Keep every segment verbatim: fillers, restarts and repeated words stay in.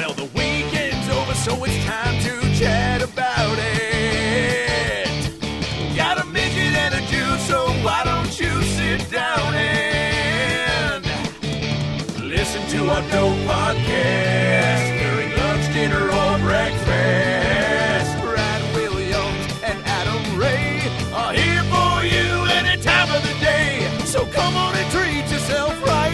Well, the weekend's over, so it's time to chat about it. Got a midget and a Jew, so why don't you sit down and listen to our dope podcast during lunch, dinner, or breakfast. Brad Williams and Adam Ray are here for you any time of the day. So come on and treat yourself right.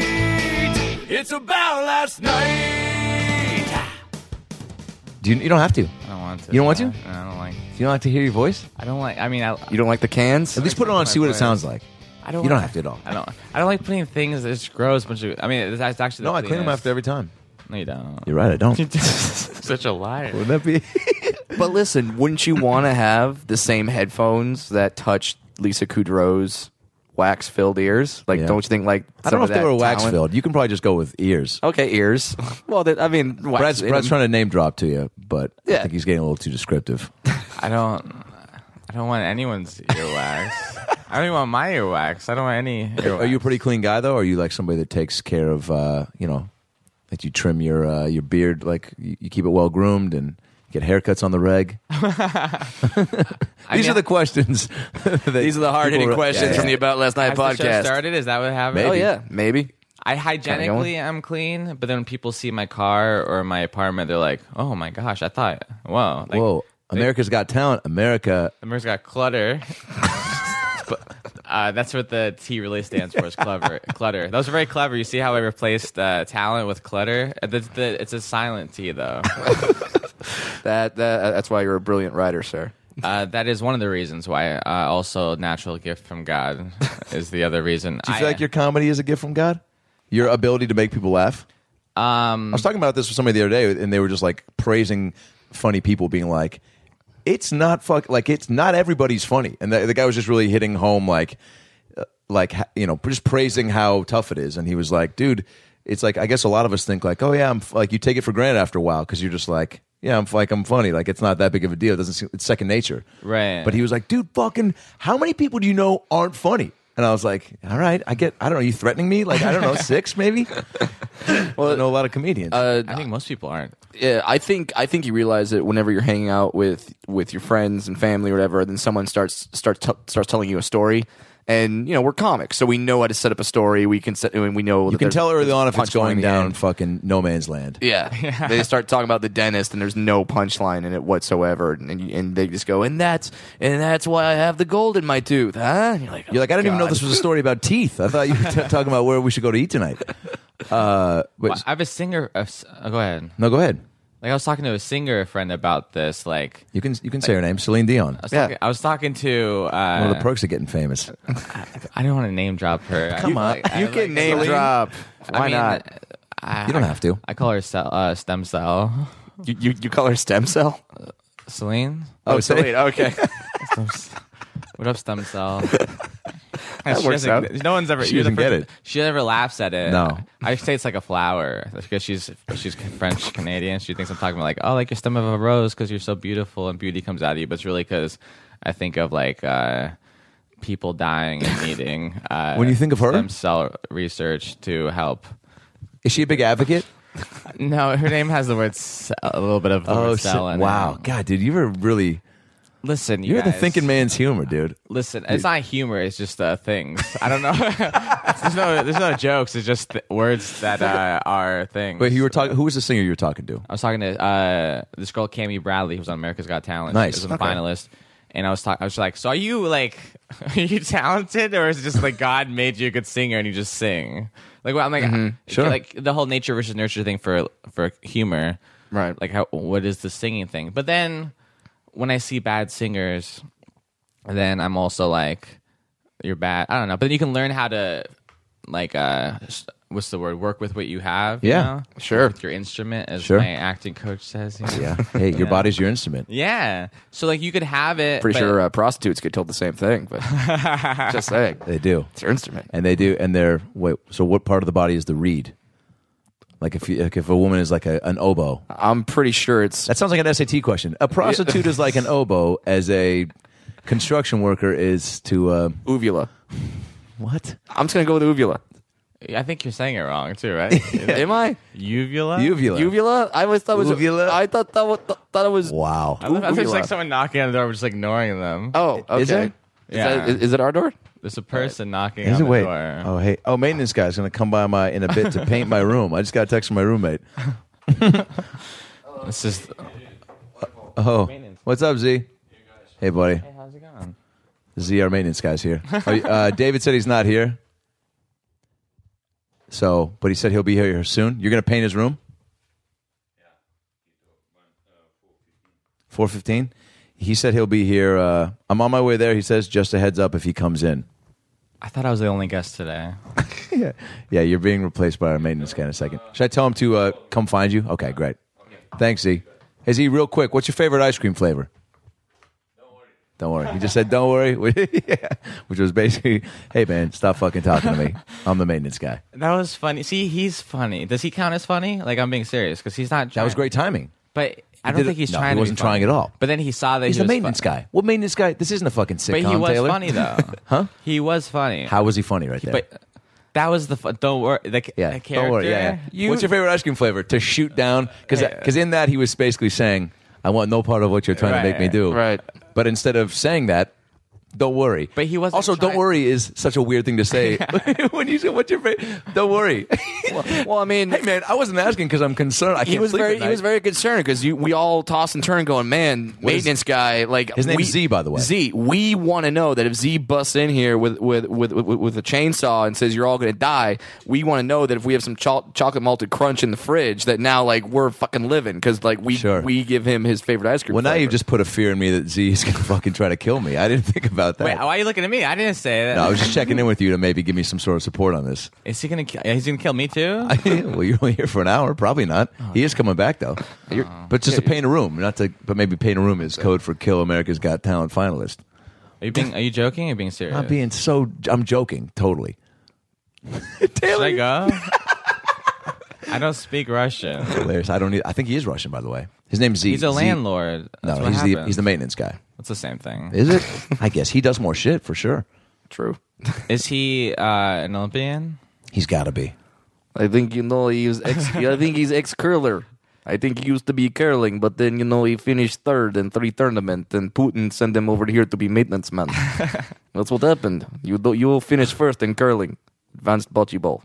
It's about last night. Do you, you don't have to. I don't want to. You don't want to? I don't like. Do you don't like to hear your voice? I don't like. I mean, I, You don't like the cans? At least put it on and see what it sounds like. I don't. You don't like- have to at all. I don't. I don't like putting things that just gross. Bunch of. I mean, that's actually. No, the I clean them cleanest. after every time. No, you don't. You're right, I don't. Such a liar. Wouldn't that be? But listen, wouldn't you want to have the same headphones that touch Lisa Kudrow's wax-filled ears? Like, Yeah. don't you think, like, I some don't know of if they that were wax talent- filled. You can probably just go with ears. Okay, ears. Well, that, I mean, wax. Brad's, Brad's trying to name drop to you, but I Yeah. think he's getting a little too descriptive. I don't. I don't want anyone's earwax. I don't even want my earwax. I don't want any. Earwax. Are you a pretty clean guy though? Or are you like somebody that takes care of, uh, you know, that you trim your uh, your beard, like you, you keep it well groomed and get haircuts on the reg? These mean, are the questions. that These are the hard-hitting people- questions yeah, from the yeah. About Last Night Has the show podcast. started? Is that what happened? Oh, yeah, maybe. I hygienically am clean, but then when people see my car or my apartment, they're like, "Oh my gosh, I thought, whoa, like, Whoa, America's Got Talent. America. America's got clutter." But, uh, that's what the T really stands for, is clever. Clutter. That was very clever. You see how I replaced uh, talent with clutter? Uh, the, the, it's a silent T, though. That, that That's why you're a brilliant writer, sir. Uh, that is one of the reasons why. Uh, also, natural gift from God is the other reason. Do you feel like your comedy is a gift from God? Your ability to make people laugh? Um, I was talking about this with somebody the other day, and they were just like praising funny people, being like, "It's not fuck like it's not everybody's funny." And the, the guy was just really hitting home, like, uh, like you know, just praising how tough it is. And he was like, "Dude, it's like I guess a lot of us think like, oh yeah, I'm f-, like you take it for granted after a while because you're just like, yeah, I'm f- like I'm funny, like it's not that big of a deal. It doesn't seem, it's second nature." Right. But he was like, "Dude, fucking, how many people do you know aren't funny?" And I was like, all right, I get, I don't know, you threatening me? Like, I don't know, six maybe? Well, I know a lot of comedians. Uh, I think most people aren't. Yeah, I think I think you realize that whenever you're hanging out with, with your friends and family or whatever, then someone starts starts t- starts telling you a story, and you know we're comics, so we know how to set up a story. We can set, and we know you that can there's- tell early there's on if it's punchline going in the down end. fucking no man's land. Yeah. They start talking about the dentist, and there's no punchline in it whatsoever, and you, and they just go, and that's and that's why I have the gold in my tooth, huh? And you're like, oh, You're like, I didn't even know God. this was a story about teeth. I thought you were t- talking about where we should go to eat tonight. Uh, but, Well, I have a singer. Uh, s- uh, go ahead. no, go ahead. Like I was talking to a singer friend about this. Like You can you can say her name, Celine Dion. I was, Yeah. talking, I was talking to. Uh, One of the perks of getting famous. I don't want to name drop her. Come I, on. like, I, You like, can name Celine- drop. I Why mean, not? I, You don't have to. I call her cell, uh, stem cell. You, you you call her stem cell? Celine. Oh, say- Celine. Okay. Stem c- what up, stem cell? That She works doesn't- out. No one's ever. She you're the doesn't get first- it. She never laughs at it. No. I say it's like a flower because she's she's French Canadian. She thinks I'm talking about like, oh, like your stem of a rose because you're so beautiful and beauty comes out of you. But it's really because I think of like uh, people dying and needing. Uh, When you think of her? stem cell research to help. Is she a big advocate? No, her name has the word ce- a little bit of the Oh, word cell si- in wow. it. God, dude, you were really, Listen, you you're the guys. thinking man's humor, dude. Listen, it's not humor. It's just uh, things. I don't know. there's no, there's no jokes. It's just th- words that uh, are things. Wait, you were talking, who was the singer you were talking to? I was talking to uh, this girl, Cammie Bradley, who was on America's Got Talent. Nice. She was a Okay. finalist. And I was talking. I was like, "So are you like, are you talented, or is it just like God made you a good singer and you just sing?" Like, well, I'm like, Sure. like the whole nature versus nurture thing for for humor, Right. Like, how what is the singing thing? But then when I see bad singers, then I'm also like, you're bad. I don't know. But then you can learn how to, like, uh, what's the word? Work with what you have. you Yeah. know? Sure. Work with your instrument, as Sure. my acting coach says. you know? Yeah. Hey, your Yeah. body's your instrument. Yeah. So like you could have it. Pretty but- sure uh, prostitutes get told the same thing, but just saying. They do. It's your instrument. And they do. And they're, wait, so what part of the body is the reed? Like if you, like if a woman is like a, an oboe. I'm pretty sure it's That sounds like an S A T question. A prostitute is like an oboe, as a construction worker is to, uh, uvula. what? I'm just gonna go with uvula. I think you're saying it wrong too, right? Am I? Uvula. Uvula. Uvula? I always thought it was. Uvula? I thought that was, thought it was. Wow. I love how there's Uvula. like someone knocking on the door, we're just like ignoring them. Oh, okay. Is there? Is, Yeah. that, is, is it our door? There's a person knocking Is on it? the Wait. door. Oh, hey. Oh, maintenance guy's going to come by my in a bit to paint my room. I just got a text from my roommate. It's just. Oh, what's up, Z? Hey, buddy. Hey, how's it going? Z, our maintenance guy's here. Are you- uh, David said he's not here. So, but he said he'll be here soon. You're going to paint his room? four fifteen? He said he'll be here. Uh, I'm on my way there. He says just a heads up if he comes in. I thought I was the only guest today. yeah. yeah, you're being replaced by our maintenance guy in a second. Should I tell him to uh, come find you? Okay, great. Thanks, Z. Hey, Z, real quick, what's your favorite ice cream flavor? Don't worry. He just said, don't worry. yeah. Which was basically, hey, man, stop fucking talking to me. I'm the maintenance guy. That was funny. See, he's funny. Does he count as funny? Like, I'm being serious because he's not. Trying. That was great timing. But I He don't did think it- he's no, trying. he to wasn't be funny. trying at all. But then he saw that He's he the was maintenance fun- guy. What maintenance guy? This isn't a fucking sitcom, But he was Taylor. funny though. Huh? He was funny. How was he funny right there? But that was the fun. Don't worry. The, yeah, the character. don't worry. Yeah, yeah. You, What's your favorite ice cream flavor? To shoot down? Because Yeah. in that he was basically saying, I want no part of what you're trying to make me Right. do. Right. But instead of saying that, don't worry. But he wasn't Also, don't trying- worry is such a weird thing to say. when you say, what's your favorite? Don't worry. Well, well, I mean, hey, man, I wasn't asking because I'm concerned. I can't he was sleep very at he was night. very concerned because we all toss and turn going, man, What is- maintenance guy, like His name's we, Z, by the way. Z, we want to know that if Z busts in here with with, with with with a chainsaw and says you're all going to die, we want to know that if we have some cho- chocolate malted crunch in the fridge, that now like we're fucking living because like we Sure. we give him his favorite ice cream. Well, now flavor. you've just put a fear in me that Z is going to fucking try to kill me. I didn't think about that. Wait, why are you looking at me? I didn't say that. no, I was just checking in with you to maybe give me some sort of support on this. Is he gonna? Kill, he's gonna kill me too. well, you're only here for an hour. Probably not. He is coming back though. But just to paint a room, not to. But maybe paint a room is code for kill America's Got Talent finalist. Are you being? Are you joking? Or are you being serious? I'm being so. I'm joking. Totally. Should I go? I don't speak Russian. Hilarious. I don't. Need, I think he is Russian, by the way. His name's Z. He's a Z- landlord. That's No, what he's the happens. he's the maintenance guy. It's the same thing. Is it? I guess he does more shit for sure. true. Is he uh, an Olympian? He's got to be. I think you know he was ex. I think he's ex curler. I think he used to be curling, but then you know he finished third in three tournaments, and Putin sent him over here to be maintenance man. That's what happened. You do, you will finish first in curling, advanced bocce ball.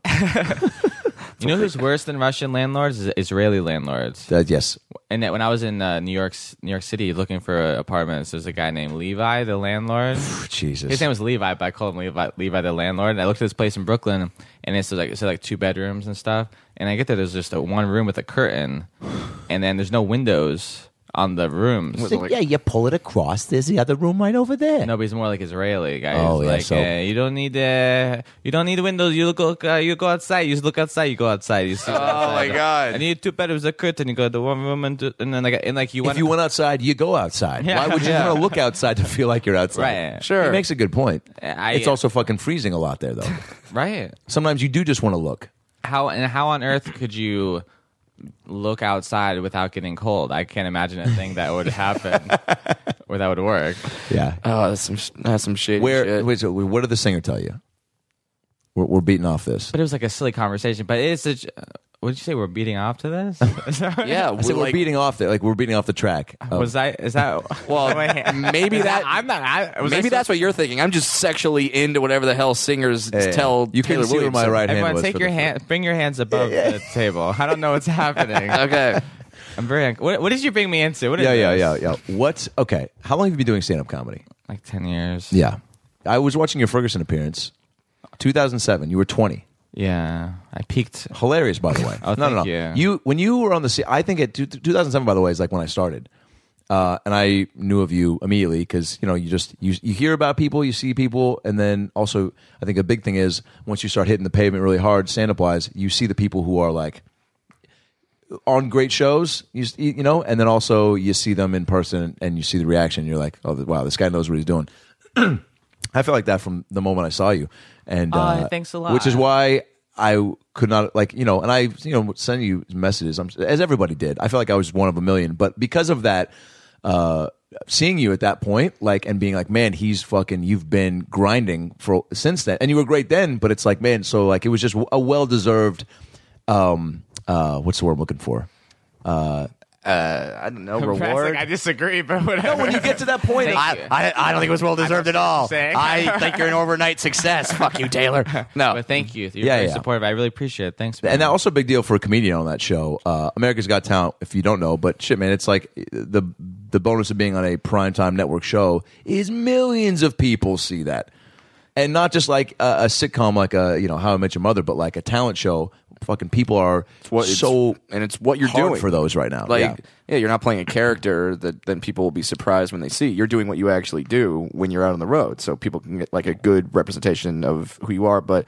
You know who's worse than Russian landlords? Is Israeli landlords. Uh, yes. And that when I was in uh, New York, New York City, looking for apartments, there's a guy named Levi, the landlord. Jesus. His name was Levi, but I called him Levi, Levi the landlord. And I looked at this place in Brooklyn, and it's like it's like two bedrooms and stuff. And I get there, there's just a one room with a curtain, and then there's no windows on the rooms. So, yeah, you pull it across. There's the other room right over there. No, but he's more like Israeli guy. Oh, He's yeah, like, so- uh, you don't need uh, you don't need windows. You look, uh, you go outside. You just look outside. You go outside. You see Oh my God. I need two bedrooms, a curtain. You go to the one room, and, and then like and like you If went. you went outside, you go outside. Yeah. Why would you Yeah. want to look outside to feel like you're outside? Right. Sure. He makes a good point. I- it's also fucking freezing a lot there, though. right. Sometimes you do just want to look. How and how on earth could you look outside without getting cold? I can't imagine a thing that would happen or that would work. Yeah. Oh, that's some that's some shady Where? shit. Wait. So, what did the singer tell you? We're, we're beating off this. But it was like a silly conversation. But it's a. What did you say? We're beating off to this? Is that right? Yeah, I said we're like, beating off the like we're beating off the track. Oh. Was that? Is that? Well, Wait, maybe is that- I'm not. I, was maybe I that's what you're thinking. I'm just sexually into whatever the hell singers Yeah, yeah. tell You Taylor couldn't see where my Williamson. right hand Everyone, was. take for your the- hand. Bring your hands above the table. I don't know what's happening. Okay. I'm very. un- What, what did you bring me into? What is Yeah, yeah, this? yeah, yeah. What's okay? How long have you been doing stand-up comedy? Like ten years. Yeah, I was watching your Ferguson appearance, two thousand seven. You were twenty. Yeah. I peaked. Hilarious, by the way. Oh, no, no, no. thank you. You when you were on the scene, I think at two, two thousand seven, by the way, is like when I started, uh, and I knew of you immediately because you know you just you you hear about people, you see people, and then also I think a big thing is once you start hitting the pavement really hard, stand-up wise, you see the people who are like on great shows, you you know, and then also you see them in person and you see the reaction. You're like, oh wow, this guy knows what he's doing. I felt like that from the moment I saw you, and Oh, uh, thanks a lot. Which is why I could not like you know, and I you know send you messages I'm, as everybody did. I felt like I was one of a million, but because of that, uh, seeing you at that point, like, and being like, man, he's fucking, you've been grinding for since then, and you were great then, but it's like, man, so like, it was just a well deserved, um, uh, what's the word I'm looking for? Uh, I don't know, Brad's reward. like, I disagree, but whatever. No, when you get to that point, Thank I, you. I, I don't think it was well deserved at all. saying. I think you're an overnight success. Fuck you, Taylor. No. But thank you. You're Yeah, very yeah. supportive. I really appreciate it. Thanks, man. and that also a big deal for a comedian on that show. Uh, America's Got Talent, if you don't know, but shit, man, it's like the the bonus of being on a primetime network show is millions of people see that, and not just like a, a sitcom like a you know How I Met Your Mother, but like a talent show. Fucking people are what it's- so and it's what you're hard doing for those right now. Like, yeah. yeah. you're not playing a character that then people will be surprised when they see. You're doing what you actually do when you're out on the road, so people can get like a good representation of who you are. But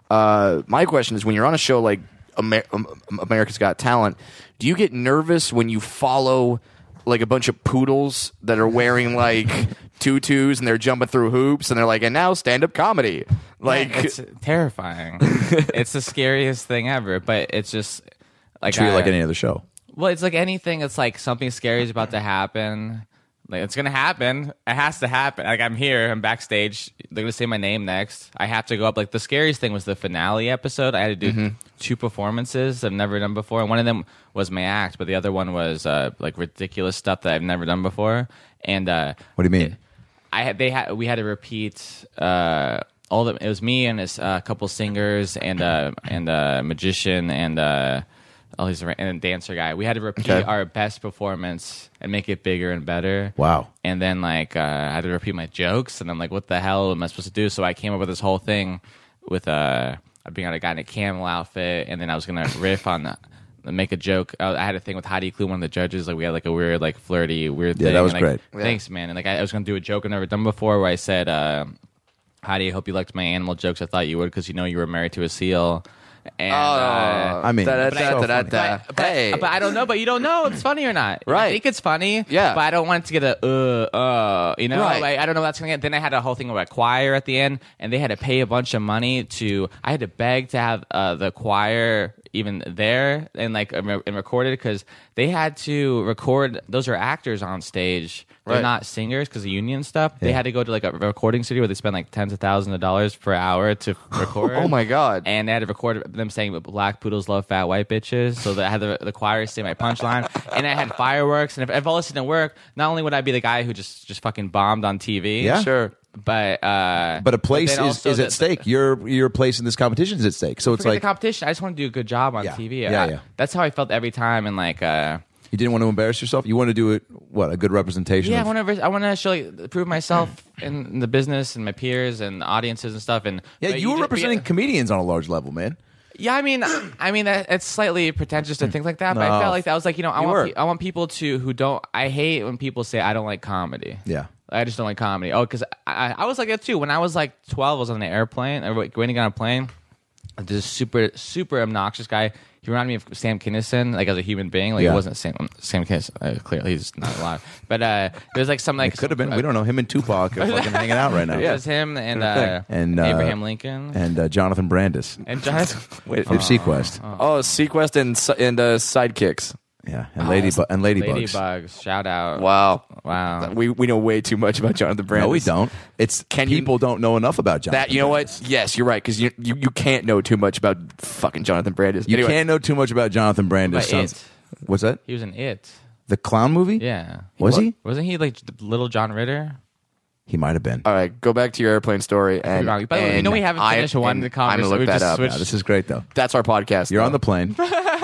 uh, my question is, when you're on a show like Amer- um, America's Got Talent, do you get nervous when you follow like a bunch of poodles that are wearing like tutus and they're jumping through hoops and they're like, and now stand up comedy? Like, it's terrifying. It's the scariest thing ever. But it's just like Treat it I- like any other show. Well, it's like anything. It's like something scary is about to happen. Like it's gonna happen. It has to happen. Like I'm here. I'm backstage. They're gonna say my name next. I have to go up. Like the scariest thing was the finale episode. I had to do Mm-hmm. two performances I've never done before. And one of them was my act, but the other one was uh, like ridiculous stuff that I've never done before. And uh, What do you mean? I had they had we had to repeat uh, all the. It was me and a uh, couple singers and uh, and a magician and. Uh, all these and a dancer guy. We had to repeat Okay. our best performance and make it bigger and better. Wow. And then like uh, I had to repeat my jokes, and I'm like, what the hell am I supposed to do? So I came up with this whole thing with uh, being on a guy in a camel outfit, and then I was gonna riff on. Uh, make a joke. I I had a thing with Heidi Klum, one of the judges. Like we had like a weird, like flirty, weird Yeah, thing. that was and, like, great. Thanks, man. And like I, I was gonna do a joke I've never done before, where I said, uh, "Heidi, I hope you liked my animal jokes. I thought you would because you know you were married to a seal." And uh, I mean, da, da, but da, I- da, da, but, da. but, Hey. but I don't know. But you don't know if it's funny or not. Right. I think it's funny. Yeah. But I don't want it to get a uh uh. You know. Right. Like, I don't know what that's gonna get. Then I had a whole thing about choir at the end, and they had to pay a bunch of money to. I had to beg to have uh, the choir even there and like and recorded because they had to record. Those are actors on stage. They're Right. not singers because of union stuff. They Yeah. had to go to like a recording studio where they spend like tens of thousands of dollars per hour to record. Oh my God. And they had to record them saying black poodles love fat white bitches. So that I had the, the choir say my punchline, and I had fireworks. And if, if all this didn't work, not only would I be the guy who just just fucking bombed on T V, Yeah. Sure. but uh, But a place then is, also is the- at stake. Your your place in this competition is at stake. So it's Forget like the competition. I just want to do a good job on Yeah. T V. Yeah, I- yeah. That's how I felt every time. And like, uh, you didn't want to embarrass yourself. You want to do it. What a good representation. yeah, I of, want to I want to show like, prove myself in, in the business and my peers and audiences and stuff. And yeah, but you were just- representing comedians on a large level, man. Yeah, I mean, I mean, that, it's slightly pretentious to think like that, but I No. felt like that was like, you know, I You want, were. pe- I want people to who don't. I hate when people say I don't like comedy. Yeah. I just don't like comedy. Oh, because I, I was like that too. When I was like twelve, I was on an airplane, or waiting on a plane. This super, super obnoxious guy. He reminded me of Sam Kinison, like as a human being. Like Yeah. it wasn't Sam Sam Kinison. Uh, clearly, he's not alive. But uh, there's like some like It could have been. We don't know. Him and Tupac are fucking hanging out right now. It was him and uh, And, uh, Abraham Lincoln And uh, Jonathan Brandis. and Jonathan. Wait. From Sequest. Oh, Sequest and si- and uh, Sidekicks. Yeah. And Lady Bu- and Ladybugs. Ladybugs. Shout out. Wow. Wow. We we know way too much about Jonathan Brandis. No, we don't. It's Can you- people don't know enough about Jonathan. That you know Brandis. what? Yes, you're right because you, you you can't know too much about fucking Jonathan Brandis. You Anyway, can't know too much about Jonathan Brandis. About Sounds- It. What's that? He was in It. The clown movie? Yeah. Was he? Wasn't he like Little John Ritter? He might have been. All right, go back to your airplane story. And, By the way, you and know we haven't I- finished one and the I'm gonna conversation. look We that just up. switched- Yeah, this is great though. That's our podcast. You're though. on the plane.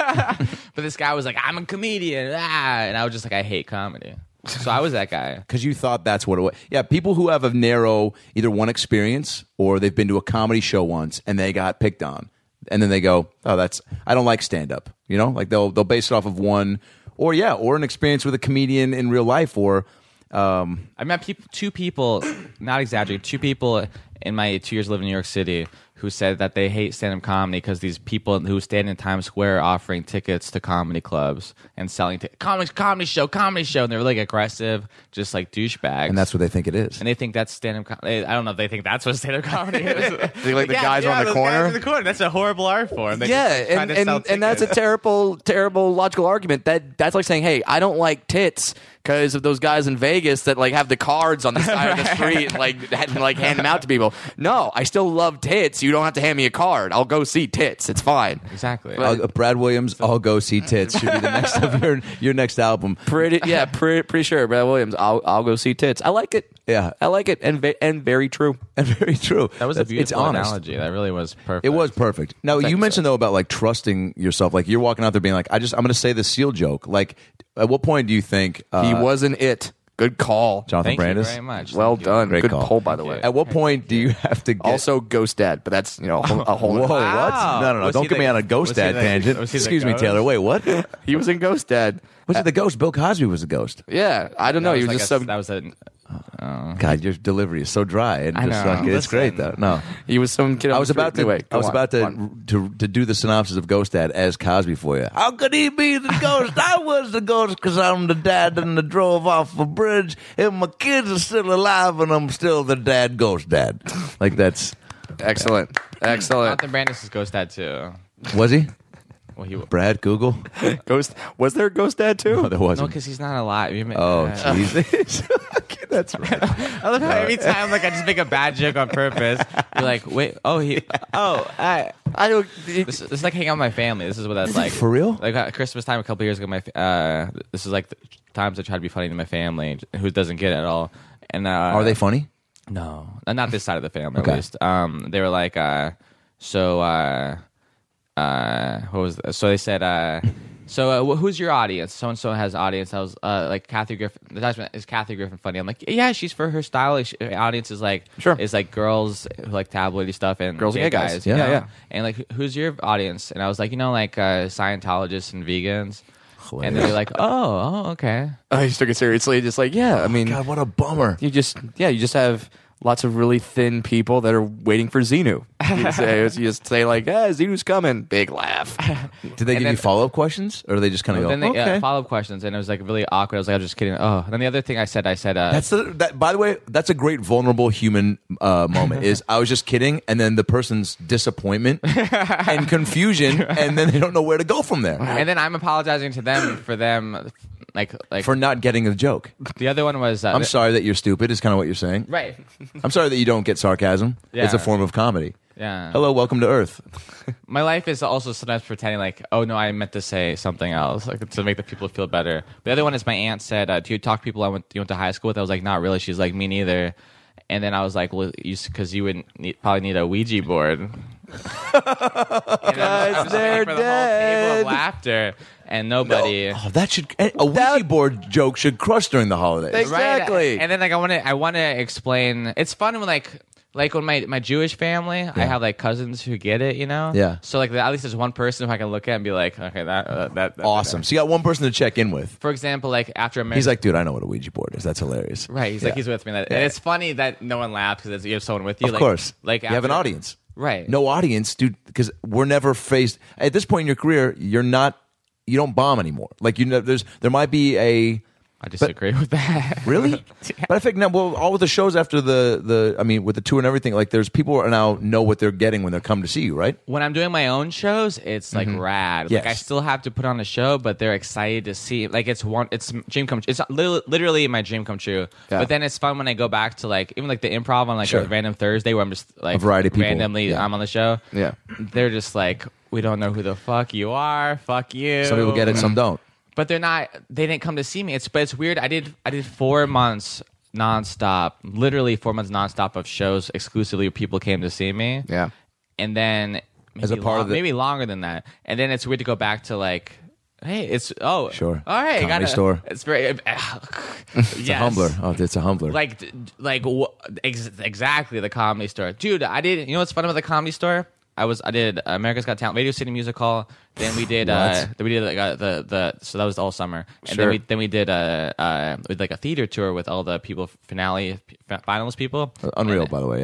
But this guy was like, I'm a comedian. Ah, and I was just like, I hate comedy. So I was that guy. Because you thought that's what it was. Yeah, people who have a narrow, either one experience or they've been to a comedy show once and they got picked on. And then they go, oh, that's, I don't like stand up. You know, like they'll, they'll base it off of one, or yeah, or an experience with a comedian in real life, or, um, I met peop two people, not exaggerating, two people in my two years living in New York City who said that they hate stand-up comedy because these people who stand in Times Square are offering tickets to comedy clubs and selling t- comedy, comedy show, comedy show, and they're really aggressive, just like douchebags. And that's what they think it is. And they think that's stand-up comedy. I don't know if they think that's what stand-up comedy is. They like the Yeah, guys yeah, on the those corner. guys in the corner. That's a horrible art form. They Yeah, just try and to and, sell and that's a tickets. terrible, terrible logical argument. That that's like saying, "Hey, I don't like tits because of those guys in Vegas that like have the cards on the side of the street, and, like and, like hand them out to people." No, I still love tits. You don't have to hand me a card. I'll go see tits. It's fine. Exactly. Uh, Brad Williams, I'll go see tits. Should be the next of your your next album. Pretty, yeah, pretty, pretty sure. Brad Williams, I'll I'll go see tits. I like it. Yeah. I like it, and ve- and very true. And very true. That was a That's- beautiful it's honest. analogy. That really was perfect. It was perfect. Now you you, mentioned sir. though about like trusting yourself. Like you're walking out there being like, I just I'm going to say this seal joke. Like, at what point do you think uh, He wasn't it. Good call. Jonathan Thank you Brandis? very much. Well Thank you. done. Great Good call. poll, by the Thank way. you. At what point do you have to get Also, Ghost Dad, but that's you know a whole, a whole Whoa, what? Wow. No, no, no! Was Don't he get the- me on a was ghost he dad the- tangent. was he the Excuse me, ghost? Taylor. Wait, what? He was in Ghost Dad. Was it the ghost? Bill Cosby was the ghost. Yeah, I don't know. That He was like just a- some. That was a. God, your delivery is so dry. And I just know. like, it's Listen. great though. No, He was some kid. On I was the street. about to. Anyway, I was go on, about go to, on. to to do the synopsis of Ghost Dad as Cosby for you. How could he be the ghost? I was the ghost because I'm the dad and I drove off a bridge and my kids are still alive and I'm still the dad ghost dad. Like that's Excellent, excellent. Jonathan Brandis is Ghost Dad too. was he? Well, he. Brad Google? Ghost. Was there a Ghost Dad too? No, there No, wasn't. because he's not alive. You may- Oh, uh, Jesus. Okay, that's right. I love how every time like I just make a bad joke on purpose. You're like, wait, oh he, oh I. I don't. This, this is like hanging out with my family. This is what that's like. For real? Like at Christmas time a couple years ago, my fa- uh, this is like the times I try to be funny to my family, who doesn't get it at all. And uh, Are they funny? No, not this side of the family Okay. at least. Um, they were like, uh, so, uh, uh, what was that? So they said, uh, so uh, wh- who's your audience? So and so has audience. I was uh, like Kathy Griffin. The judgment is Kathy Griffin funny? I'm like, yeah, she's for her style. Like, she, her audience is like, Sure. is like girls who like tabloidy stuff and Girls and gay gay guys. you Yeah, know? yeah. And like, wh- who's your audience? And I was like, you know, like uh, Scientologists and vegans. And they're like, oh, oh, okay. I just took it seriously. Just like, yeah. I mean, God, what a bummer. you just, yeah, you just have lots of really thin people that are waiting for Xenu. You say, you just say like, "Ah, Xenu's coming!" Big laugh. Did they And give then- you follow up questions, or they just kind of go, Then they okay? uh, follow up questions, and it was like really awkward. I was like, I'm just kidding. Oh, and then the other thing I said, I said, uh, That's the that. By the way, that's a great vulnerable human uh, moment. Is I was just kidding, and then the person's disappointment and confusion, and then they don't know where to go from there and then I'm apologizing to them for them, like, like for not getting the joke. the other one was. Uh, I'm sorry that you're stupid. Is kind of what you're saying. Right. I'm sorry that you don't get sarcasm. Yeah. It's a form of comedy. Yeah. Hello, welcome to Earth. My life is also sometimes pretending like, oh no, I meant to say something else, like to make the people feel better. The other one is my aunt said, uh, "Do you talk to people I went you went to high school with?" I was like, "Not really." She's like, "Me neither." And then I was like, "Well, you because you would need, probably need a Ouija board." And I was, I was they're waiting for the whole table dead. of laughter, and nobody. Oh, that should a Ouija That- board joke should crush during the holidays. Thanks. Exactly. Right? And then like I want to I want to explain. It's fun when like like when my my Jewish family, I have like cousins who get it, you know. Yeah. So like at least there's one person who I can look at and be like, okay, that uh, that that's Awesome. So you got one person to check in with. For example, like after American. He's like, dude, I know what a Ouija board is. That's hilarious. Right, he's Yeah. like he's with me. That, And it's funny that no one laughs because you have someone with you. Of like, course. like you have an after- audience. Right. No audience, dude, because we're never faced at this point in your career. You're not. You don't bomb anymore. Like you know, there's there might be a. I disagree with that. Really? But I think now, well, all of the shows after the the, I mean, with the tour and everything, like there's people are now know what they're getting when they come to see you, right? When I'm doing my own shows, it's like rad. Like Yes. I still have to put on a show, but they're excited to see. Like it's one, it's dream come. It's literally, literally my dream come true. Yeah. But then it's fun when I go back to like even like the improv on like Sure. a random Thursday where I'm just like A variety of people. randomly Yeah. I'm on the show. Yeah. They're just like, we don't know who the fuck you are. Fuck you. Some people get it, some don't. But they're not. They didn't come to see me. It's but it's weird. I did. I did four months nonstop, literally four months nonstop of shows exclusively where people came to see me. Yeah. And then maybe, As a part long- of the- maybe longer than that. And then it's weird to go back to like, hey, it's oh Sure. all right, Comedy gotta, store. It's very It's yes. a humbler. Oh, it's a humbler. Like d- like wh- ex- exactly the Comedy Store, dude. I did. You know what's fun about the Comedy Store? I was I did America's Got Talent, Radio City Music Hall. Then we did uh, What? then we did like, uh, the the so that was all summer. And Sure. then we then we did uh, uh with like a theater tour with all the people finale f- finalist people. Unreal, And- by the way. Yeah.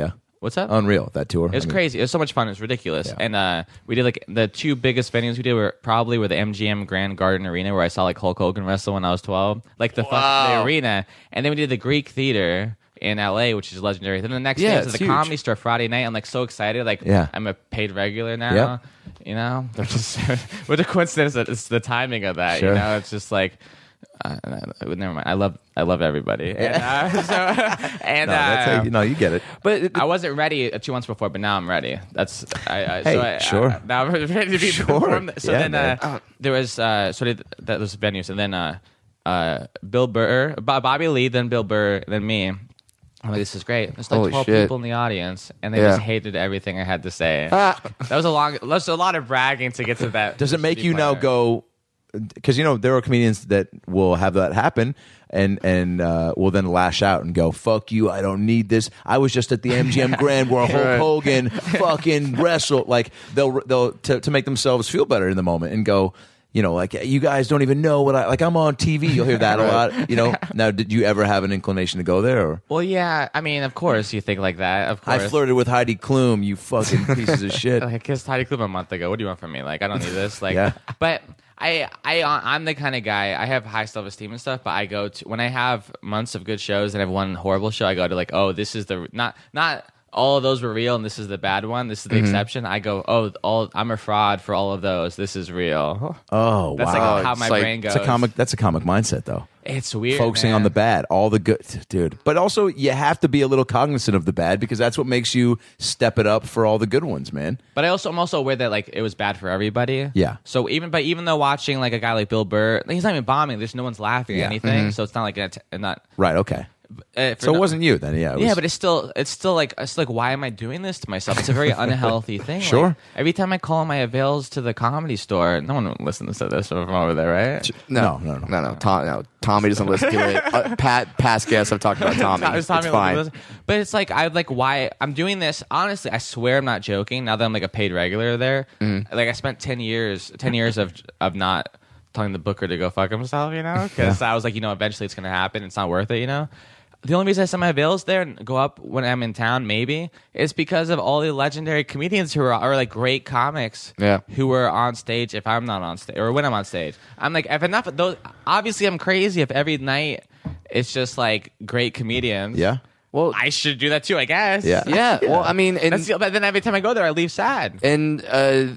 What's up? Unreal, that tour. It was I mean, crazy. It was so much fun. It was ridiculous. Yeah. And uh, we did like the two biggest venues we did were probably were the M G M Grand Garden Arena, where I saw like Hulk Hogan wrestle when I was twelve, like the fuck, the arena. And then we did the Greek Theater in L A, which is legendary. Then the next Yeah, day was it's at the huge. Comedy Store Friday night. I'm like so excited. Like Yeah. I'm a paid regular now. Yep. You know, they're just what a coincidence that it's the timing of that. Sure. You know, it's just like. Uh, never mind. I love I love everybody. And, uh, so, and No, that's uh, how you, no, you get it. But it, I wasn't ready uh, two months before, but now I'm ready. That's I, I, Hey, so I, sure. I, now I'm ready to be Sure. performed. So Yeah, then man. uh, there was uh, so did, that was venues, and then uh, uh, Bill Burr, Bo- Bobby Lee, then Bill Burr, then me. I'm like, this is great. There's like Holy twelve shit. people in the audience, and they Yeah. just hated everything I had to say. Ah. That was a long. That was a lot of bragging to get to that. Does it make shitty you point now there. go? Because you know there are comedians that will have that happen and and uh, will then lash out and go, "Fuck you! I don't need this. I was just at the M G M Grand where Hulk Right. Hogan fucking wrestled." Like they'll they'll to, to make themselves feel better in the moment and go, you know, like you guys don't even know what I like. I'm on T V. You'll hear that a lot. You know. Now, did you ever have an inclination to go there? Or? Well, yeah. I mean, of course you think like that. Of course. I flirted with Heidi Klum. You fucking pieces of shit. Like, I kissed Heidi Klum a month ago. What do you want from me? Like, I don't need this. Like, Yeah. but I, I, I'm the kind of guy. I have high self esteem and stuff. But I go to when I have months of good shows and I have one horrible show. I go to like, oh, this is the not not. all of those were real, and this is the bad one. This is the exception. I go, oh, all I'm a fraud for all of those. This is real. Oh, That's wow. like how It's my like- brain goes. It's a comic. That's a comic mindset, though. It's weird. Focusing man. on the bad, all the good, dude. But also, you have to be a little cognizant of the bad because that's what makes you step it up for all the good ones, man. But I also I'm also aware that like it was bad for everybody. Yeah. So even but even though watching like a guy like Bill Burr, he's not even bombing. There's no one's laughing Yeah. at anything. So it's not like it's not. Right? Okay. Uh, for So no- it wasn't you then? Yeah. It was, Yeah, but it's still it's still like it's like why am I doing this to myself? It's a very unhealthy thing. Sure. Like, every time I call my avails to the comedy store, no one listens to this from over there, right? no, no, no. no, no, Tom, no. Tommy doesn't listen to it. Uh, Pat, past guests have talked about Tommy. Tom- It's Tommy fine. listens. But it's like I like why I'm doing this. Honestly, I swear I'm not joking. Now that I'm like a paid regular there, Mm-hmm. like I spent ten years, ten years of of not telling the booker to go fuck himself, you know, because I was like, you know, eventually it's gonna happen. It's not worth it, you know. The only reason I send my avails there and go up when I'm in town, maybe, is because of all the legendary comedians who are, are like great comics, Yeah. who are on stage. If I'm not on stage, or when I'm on stage, I'm like, if enough of those. Obviously, I'm crazy. If every night it's just like great comedians, Yeah. Well, I should do that too, I guess. Yeah. yeah. Well, I mean, and, That's the, but then every time I go there, I leave sad. and uh,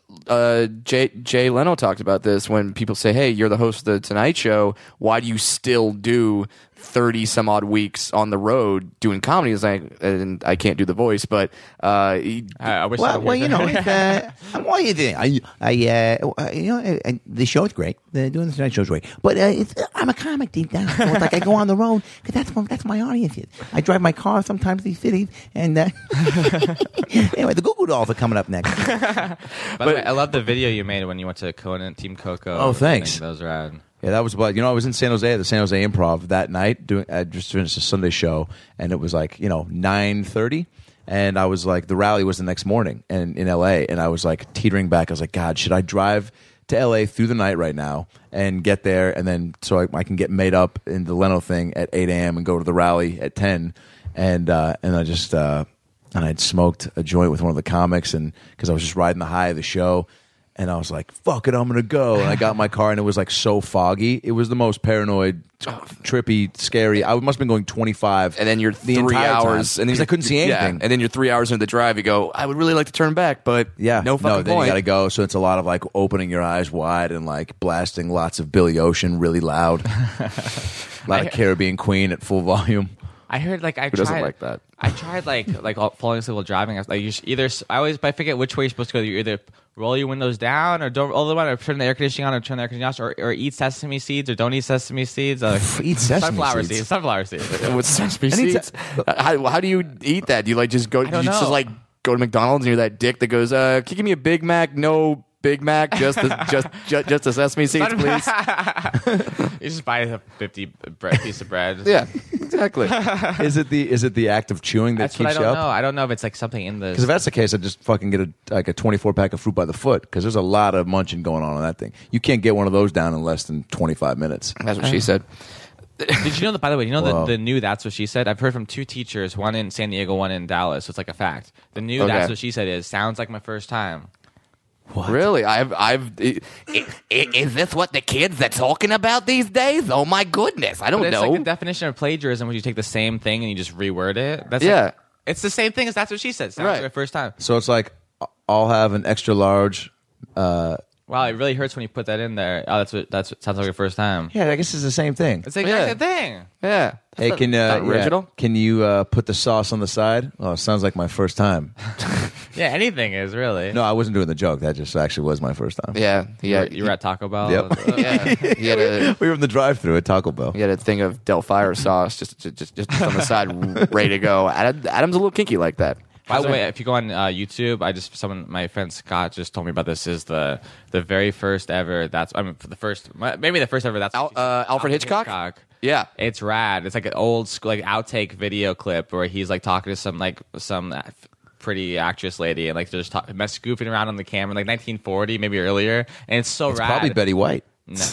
uh, Jay, Jay Leno talked about this when people say, "Hey, you're the host of the Tonight Show. Why do you still do thirty some odd weeks on the road doing comedy?" It's like, and I can't do the voice, but uh, he- I, I wish. I Well, could well, hear you know, that. it's, uh, what do you think? I, I, uh, uh, you know, uh, uh, the show's great. The doing the Tonight Show's great, but uh, it's, uh, I'm a comic deep down. So it's like I go on the road because that's what, that's my audience. Is. I drive my car sometimes to these cities, and uh, anyway, the Goo Goo Dolls are coming up next. By the way, I love the video you made when you went to Conan Team Coco. Oh, thanks. I think That was rad. Yeah, that was about, you know, I was in San Jose at the San Jose Improv that night doing, I just finished a Sunday show and it was like, you know, nine thirty and I was like, the rally was the next morning and in L A and I was like teetering back. I was like, God, should I drive to L A through the night right now and get there and then so I, I can get made up in the Leno thing at eight a.m. and go to the rally at ten and, uh, and I just, uh, and I'd smoked a joint with one of the comics and because I was just riding the high of the show. And I was like, fuck it, I'm going to go. And I got in my car, and it was like so foggy. It was the most paranoid, trippy, scary. I must have been going twenty-five. and then you're the three entire hours, time. and then Because I couldn't see yeah, anything. and then you're three hours into the drive. You go, I would really like to turn back, but yeah, no fucking then point. you got to go. So it's a lot of like opening your eyes wide and like blasting lots of Billy Ocean really loud. A lot of Caribbean Queen at full volume. I heard like I Who tried. doesn't like that? I tried like like all- falling asleep while driving. I was like you should either I always but I forget which way you're supposed to go. You either roll your windows down or don't roll the window, or turn the air conditioning on, or turn the air conditioning off, or, or eat sesame seeds, or don't eat sesame seeds. Or, Eat sesame sunflower seeds. seeds. Sunflower seeds. With sesame Any seeds. how, how do you eat that? Do you like just go? Do don't you just know. like go to McDonald's and you're that dick that goes, uh, "Can you give me a Big Mac? No Big Mac, just the, just, just just the sesame seeds, please." You just buy a fifty bread, piece of bread. Yeah, exactly. Is it the is it the act of chewing that That's what I keeps don't you know. up? I don't know if it's like something in the. Because if that's the case, I'd just fucking get a like a twenty-four pack of fruit by the foot. Because there's a lot of munching going on on that thing. You can't get one of those down in less than twenty-five minutes. That's what she said. Did you know that? By the way, you know Whoa. the, the new "That's What She Said." I've heard from two teachers, one in San Diego, one in Dallas. So it's like a fact. The new Okay. "That's What She Said" is sounds like my first time. Really? I've I've. It, I- I- Is this what the kids are talking about these days? Oh my goodness! I don't But it's know. like the definition of plagiarism when you take the same thing and you just reword it. That's Yeah. like, it's the same thing as "That's What She Said." Sounds Right. like my first time. So it's like I'll have an extra large. Uh, Wow, it really hurts when you put that in there. Oh, that's what that's what sounds like your first time. yeah, I guess it's the same thing. It's the exact Yeah. same thing. yeah. Hey, can uh, not original? yeah, can you uh, put the sauce on the side? Oh, it sounds like my first time. Yeah, anything is really. No, I wasn't doing the joke. That just actually was my first time. Yeah. you, Yeah. were, you were at Taco Bell. Yep. yeah. He had a We were in the drive-through at Taco Bell. he had a thing of Delphire sauce just just just, just on the side, ready to go. Adam, Adam's a little kinky like that. By the way, if you go on uh, YouTube, I just someone my friend Scott just told me about this. Is the the very first ever? That's I mean for the first maybe the first ever. That's Al, uh, Alfred Hitchcock? Yeah. It's rad. It's like an old school like outtake video clip where he's like talking to some like some pretty actress lady and like they're just talk, mess goofing around on the camera like nineteen forty maybe earlier, and it's so It's rad. probably Betty White.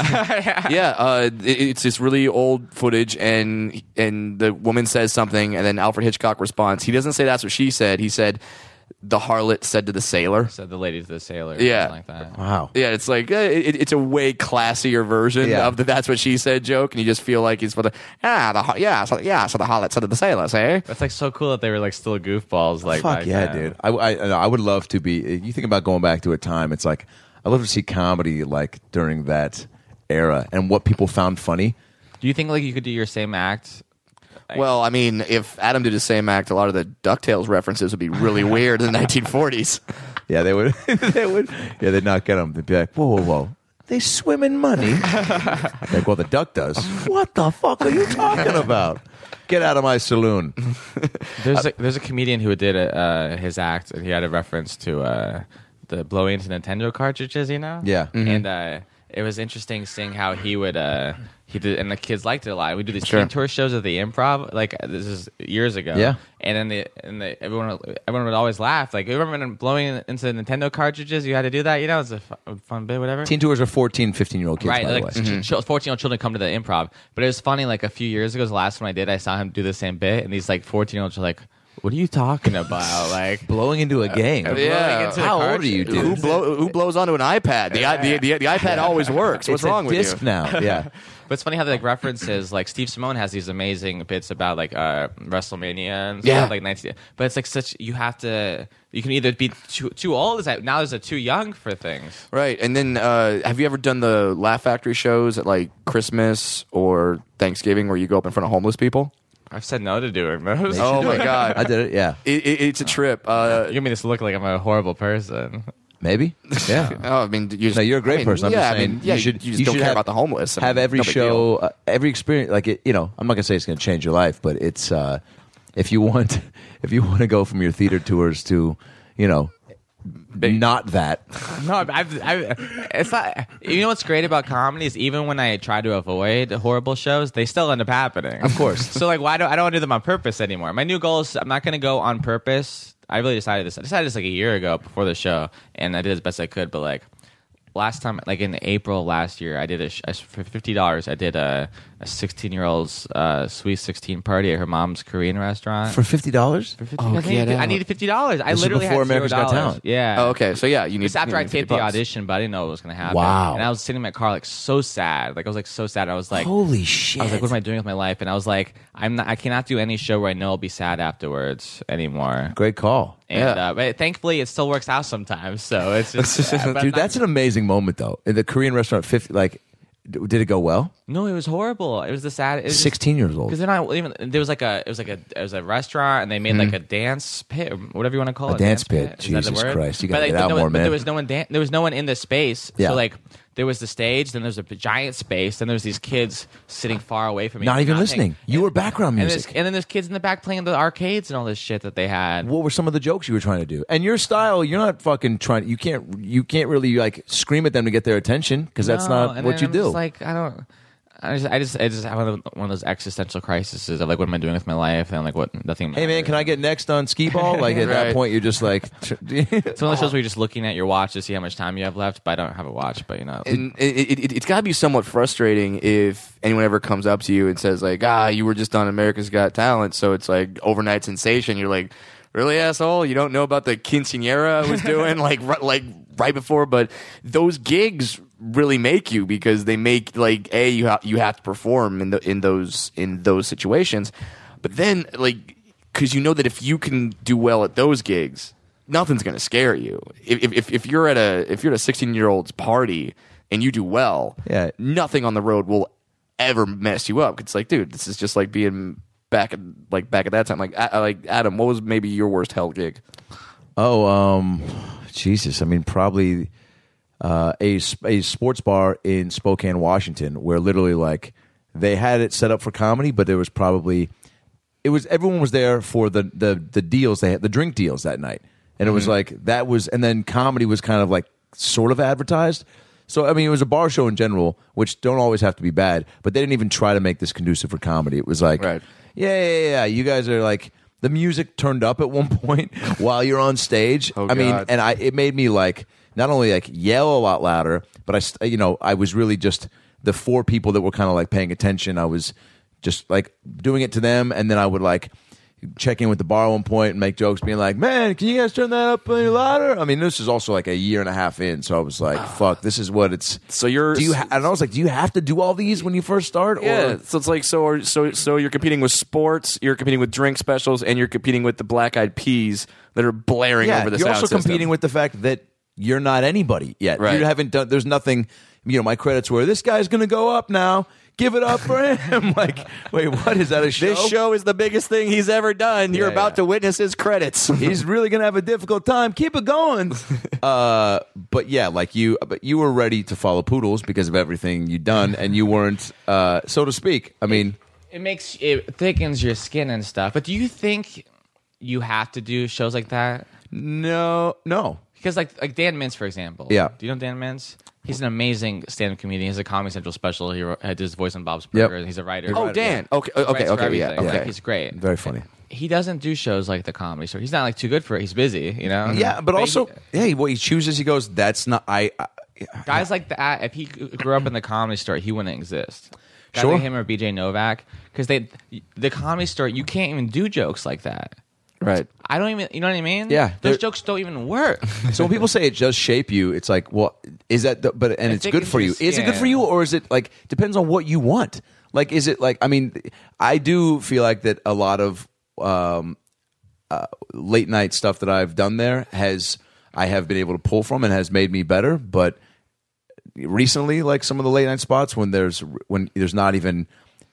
Yeah, uh, it, it's this really old footage, and and the woman says something, and then Alfred Hitchcock responds. He doesn't say that's what she said. He said, "The harlot said to the sailor." Said the lady to the sailor. or Yeah. something like that. Wow. Yeah, it's like uh, it, it's a way classier version Yeah. of the "that's what she said" joke, and you just feel like he's for the yeah, the har- yeah, so, yeah, so the harlot said to the sailor, say. That's like so cool that they were like still goofballs. Like Fuck back yeah, then. dude. I, I, I would love to be. You think about going back to a time. It's like I love to see comedy like during that era and what people found funny. Do you think like you could do your same act? Like, Well, I mean, if Adam did the same act, a lot of the DuckTales references would be really weird in the nineteen forties. Yeah, they would. they would. Yeah, they'd not get them. They'd be like, whoa, whoa, whoa. They swim in money. Like, well, the duck does. What the fuck are you talking about? Get out of my saloon. There's a, there's a comedian who did a, uh, his act, and he had a reference to uh, the blowing into Nintendo cartridges, you know? Yeah. Mhm. And uh, it was interesting seeing how he would uh, he did, and the kids liked it a lot. We do these Sure. teen tour shows at the Improv, like this is years ago. Yeah. And then the and the everyone everyone would always laugh, like you remember when blowing into Nintendo cartridges? You had to do that, you know? It's a fun, fun bit, whatever. Teen tours are fourteen, fifteen-year-old kids, Right, by like the way. ch- ch- fourteen-year-old children come to the Improv. But it was funny, like a few years ago, was the last one I did, I saw him do the same bit, and these like fourteen-year-olds are like, what are you talking about? Like, Blowing into a game. blowing Yeah. into the How old are cartridge. you, dude? Who, blow, who blows onto an iPad? The, i- the, the, the iPad always works. What's It's wrong a with disc you? now. Yeah. But it's funny how they like references, like Steve Simone has these amazing bits about like uh, WrestleMania and Yeah. stuff, like nineteen. But it's like such, you have to, you can either be too, too old, is that now there's a too young for things. Right, and then uh, have you ever done the Laugh Factory shows at like Christmas or Thanksgiving where you go up in front of homeless people? I've said no to doing those. Oh my god, I did it. Yeah. It, it, it's a trip. Uh, You give me this look like I'm a horrible person. Maybe. Yeah. oh, I mean, you just, No, you're a great I mean, person. I'm yeah, just I saying mean, yeah, you should. You just you don't should care have, about the homeless. I mean, have every no big show, deal. uh, every experience. Like it, you know, I'm not gonna say it's gonna change your life, but it's uh, if you want, if you want to go from your theater tours to, you know, not that. No, I've, I've, I've, it's not. You know what's great about comedy is even when I try to avoid horrible shows, they still end up happening. Of course. So like, why do I don't want to do them on purpose anymore? My new goal is I'm not going to go on purpose. I really decided this. I decided this like a year ago before the show, and I did as best I could. But like last time, like in April last year, I did a sh- I, for fifty dollars. I did a a sixteen year old's uh, sweet sixteen party at her mom's Korean restaurant. For fifty dollars? For fifty, Oh, I, get needed, I out. needed fifty dollars. I This is literally before had zero America's Got dollars. Talent. Yeah. Oh, okay, so yeah, you need. Just after you I need taped fifty the bucks. audition, but I didn't know what was going to happen. Wow. And I was sitting in my car like so sad. Like I was like so sad. I was like, Holy shit! I was like, what am I doing with my life? And I was like, I'm not. I cannot do any show where I know I'll be sad afterwards anymore. Great call. And Yeah. uh, but thankfully, it still works out sometimes. So it's just, but I'm Dude, not- that's an amazing moment, though. In the Korean restaurant, fifty. Like, d- did it go well? no, it was horrible. It was the sad. It was just- Sixteen years old. Because they're not even. There was like a. It was like a. It was a restaurant, and they made like a dance pit, or whatever you want to call A it. dance pit. Is that the Jesus word? Christ, you But, gotta like, get out no, more, but man. there was no one. Dan- there was no one in the space. Yeah. So like, there was the stage, then there's a giant space, then there's these kids sitting far away from me, Not even paying- listening. You were background And, music. there's- and then there's kids in the back playing the arcades and all this shit that they had. What were some of the jokes you were trying to do? And your style, you're not fucking trying. You can't. You can't really like scream at them to get their attention because that's No, not and what then you I'm do. just like I don't. I just, I just, I just have one of, one of those existential crises of like, what am I doing with my life, and like, what nothing. Hey man, can I get next on skee ball? Like at that Right. point, you're just like, It's one of those shows where you're just looking at your watch to see how much time you have left. But I don't have a watch. But you know, And it, it, it's got to be somewhat frustrating if anyone ever comes up to you and says like, ah, you were just on America's Got Talent, so it's like overnight sensation. You're like, really, asshole? You don't know about the quinceañera I was doing like right, like right before? But those gigs really make you, because they make like a you have you have to perform in the in those in those situations, but then like because you know that if you can do well at those gigs, nothing's going to scare you. If, if if you're at a if you're at a sixteen year old's party and you do well, Yeah. nothing on the road will ever mess you up. It's like, dude, this is just like being back at like back at that time. Like I, like Adam, what was maybe your worst hell gig? oh, um, Jesus. I mean, probably uh, a a sports bar in Spokane, Washington, where literally like they had it set up for comedy, but there was probably it was everyone was there for the the the deals they had, the drink deals that night, and it was like that was, and then comedy was kind of like sort of advertised. So I mean, it was a bar show in general, which don't always have to be bad, but they didn't even try to make this conducive for comedy. It was like, Right. yeah, yeah, yeah, yeah, you guys are like the music turned up at one point while you're on stage. Oh, I mean, God. and I it made me like not only like yell a lot louder, but I st- you know I was really just the four people that were kind of like paying attention. I was just like doing it to them, and then I would like check in with the bar at one point and make jokes, being like, "Man, can you guys turn that up any louder?" I mean, this is also like a year and a half in, so I was like, "Fuck, this is what it's." So you're Do you? Ha- and I was like, "Do you have to do all these when you first start?" Yeah, Or so it's like so are, so so you're competing with sports, you're competing with drink specials, and you're competing with the Black Eyed Peas that are blaring yeah, over the you're sound also system. competing with the fact that you're not anybody yet. Right. You haven't done. There's nothing. You know, my credits were this guy's going to go up now. Give it up for him. Like, wait, what is that? A show? This show is the biggest thing he's ever done. You're Yeah, about yeah. to witness his credits. He's really gonna have a difficult time. Keep it going. uh, but yeah, like you, but you were ready to follow Poodles because of everything you'd done, and you weren't, uh, so to speak. I mean, it makes it thickens your skin and stuff. But do you think you have to do shows like that? no, no. Because like like Dan Mintz, for example. Yeah. Do you know Dan Mintz? He's an amazing stand-up comedian. He's a Comedy Central special. He wrote, had his voice on Bob's Yep. Burgers. He's a writer. Oh, Dan. Okay, He okay, writes for okay, yeah, everything. okay. Like, he's great. Very funny. He doesn't do shows like the Comedy Store. He's not like too good for it. He's busy, you know. Yeah, but also, he- yeah, what he chooses, he goes, "That's not I." I guys like that. If he grew up in the Comedy Store, he wouldn't exist. Guys Sure. like him or B J Novak, because they the Comedy Store, you can't even do jokes like that. Right. I don't even, you know what I mean? Yeah, those they're- jokes don't even work. So when people say it does shape you, it's like, well, is that? The, but and It it's good thickens for your you. Is it good for skin. you, or is it like depends on what you want? Like, is it like? I mean, I do feel like that a lot of um, uh, late night stuff that I've done there has I have been able to pull from and has made me better. But recently, like some of the late night spots when there's when there's not even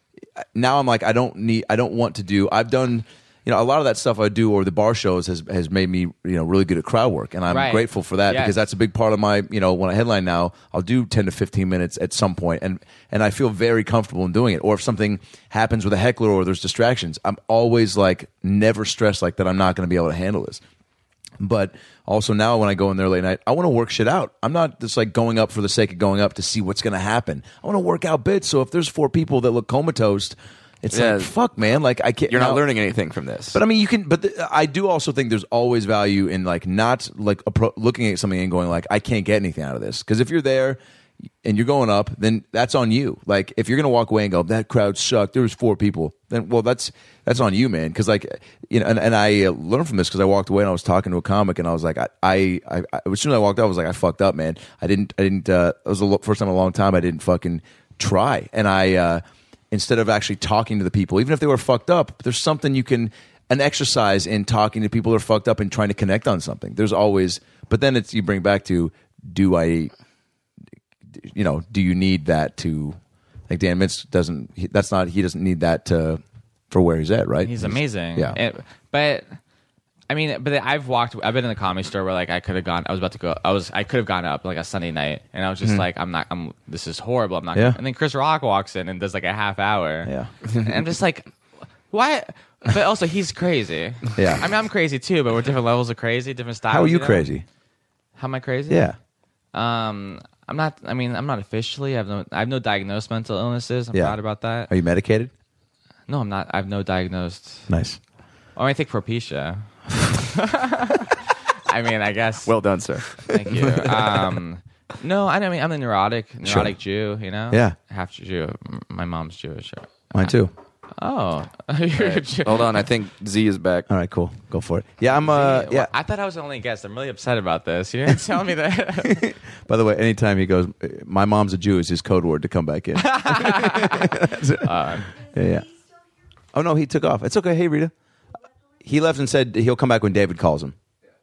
now, I'm like I don't need I don't want to do. I've done. You know, a lot of that stuff I do or the bar shows has has made me, you know, really good at crowd work. And I'm Right. grateful for that Yes. because that's a big part of my, you know, when I headline now, I'll do ten to fifteen minutes at some point and and I feel very comfortable in doing it. Or if something happens with a heckler or there's distractions, I'm always like never stressed like that I'm not going to be able to handle this. But also now when I go in there late night, I want to work shit out. I'm not just like going up for the sake of going up to see what's going to happen. I want to work out bits. So if there's four people that look comatose, it's Yeah. like, fuck, man. Like I can't. You're not now- learning anything from this. But I mean, you can. But the, I do also think there's always value in like not like appro- looking at something and going like, I can't get anything out of this. Because if you're there and you're going up, then that's on you. Like if you're gonna walk away and go, that crowd sucked. There was four people. Then well, that's that's on you, man. Because like you know, and, and I uh, learned from this because I walked away and I was talking to a comic and I was like, I, I, I, I as soon as I walked out, I was like, I fucked up, man. I didn't, I didn't. Uh, it was the lo- first time in a long time I didn't fucking try, and I. Uh, Instead of actually talking to the people, even if they were fucked up, there's something you can, an exercise in talking to people who are fucked up and trying to connect on something. There's always, but then it's, you bring back to, do I, you know, do you need that to, like Dan Mintz doesn't, he, that's not, he doesn't need that to, for where he's at, right? He's amazing. Yeah. And- but I mean, but I've walked. I've been in the Comedy Store where like I could have gone. I was about to go. I was. I could have gone up like a Sunday night, and I was just like, I'm not. I'm. This is horrible. I'm not. Yeah. And then Chris Rock walks in and does like a half hour. Yeah. And I'm just like, why? But also, he's crazy. Yeah. I mean, I'm crazy too, but we're different levels of crazy, different styles. How are you know? crazy? How am I crazy? Yeah. Um, I'm not. I mean, I'm not officially. I have no. I have no diagnosed mental illnesses. I'm Yeah. proud about that. Are you medicated? No, I'm not. I have no diagnosed. Nice. Oh, I take Propecia. I mean, I guess. Well done, sir. Thank you. Um, no, I mean, I'm a neurotic, neurotic Jew. You know. Yeah. Half Jew. M- My mom's Jewish. Mine too. Oh, you're a Jew. Hold on, I think Z is back. All right, cool. Go for it. Yeah, I'm. Uh, Well, yeah. I thought I was the only guest. I'm really upset about this. You didn't tell me that. By the way, anytime he goes, "My mom's a Jew," is his code word to come back in. uh, Yeah, yeah. Oh no, he took off. It's okay. Hey, Rita. He left and said he'll come back when David calls him.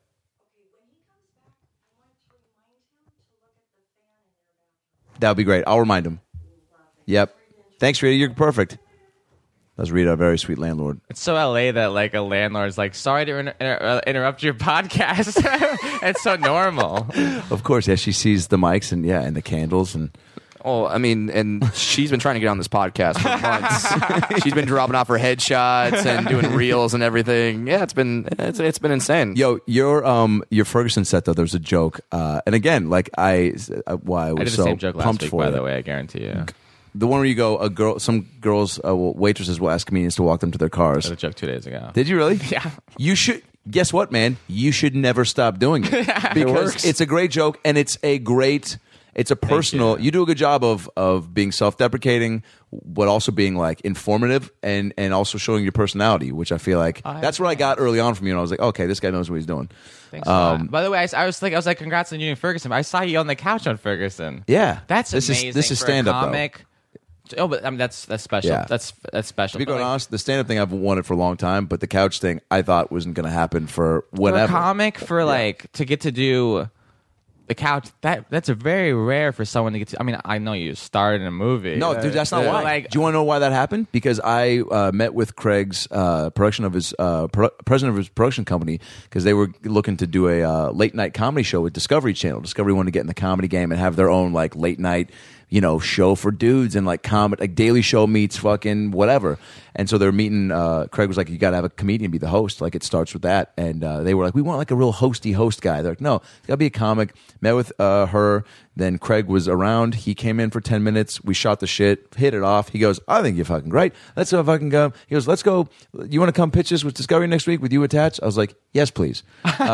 That would be great. I'll remind him. Yep. Thanks, Rita. You're perfect. That's Rita, a very sweet landlord. It's so L A that like a landlord's like, sorry to inter- inter- uh, interrupt your podcast. It's so normal. Of course, yeah. She sees the mics and yeah, and the candles and. Oh, I mean, and she's been trying to get on this podcast for months. She's been dropping off her headshots and doing reels and everything. Yeah, it's been it's, it's been insane. Yo, your um your Ferguson set though, there was a joke, uh, and again, like I, uh, why I was I did the so same joke last pumped week, for by it. the way. I guarantee you. The one where you go, a girl, some girls, uh, well, waitresses will ask comedians to walk them to their I cars. did a joke two days ago. Did you really? Yeah. You should. Guess what, man? You should never stop doing it because works. it's a great joke and it's a great. It's a personal. you. You do a good job of of being self-deprecating, but also being like informative and and also showing your personality, which I feel like I that's what I got early on from you. And I was like, okay, this guy knows what he's doing. Thanks a lot. By the way, I, I was like, I was like, congrats on you and Ferguson. I saw you on the couch on Ferguson. Yeah, That's this amazing. is this is for stand a up though. comic. Oh, but I mean, that's that's special. Yeah. That's that's special. To be But, quite like, honest, the stand-up thing I've wanted for a long time, but the couch thing I thought wasn't going to happen for for whenever. a comic, for like to get to do the couch, that that's a very rare for someone to get to. I mean, I know you starred in a movie. No, dude, that's not But, why. Like, Do you want to know why that happened? Because I uh, met with Craig's uh, production of his uh, pro- president of his production company because they were looking to do a uh, late night comedy show with Discovery Channel. Discovery wanted to get in the comedy game and have their own like late night, you know, show for dudes and like comedy, like Daily Show meets fucking whatever. And so they're meeting. Uh, Craig was like, "You got to have a comedian be the host. Like it starts with that." And uh, they were like, "We want like a real hosty host guy." They're like, "No, it's got to be a comic." Met with uh, her. Then Craig was around. He came in for ten minutes. We shot the shit, hit it off. He goes, "I think you're fucking great. Let's go fucking go." He goes, "Let's go. You want to come pitch this with Discovery next week with you attached?" I was like, "Yes, please."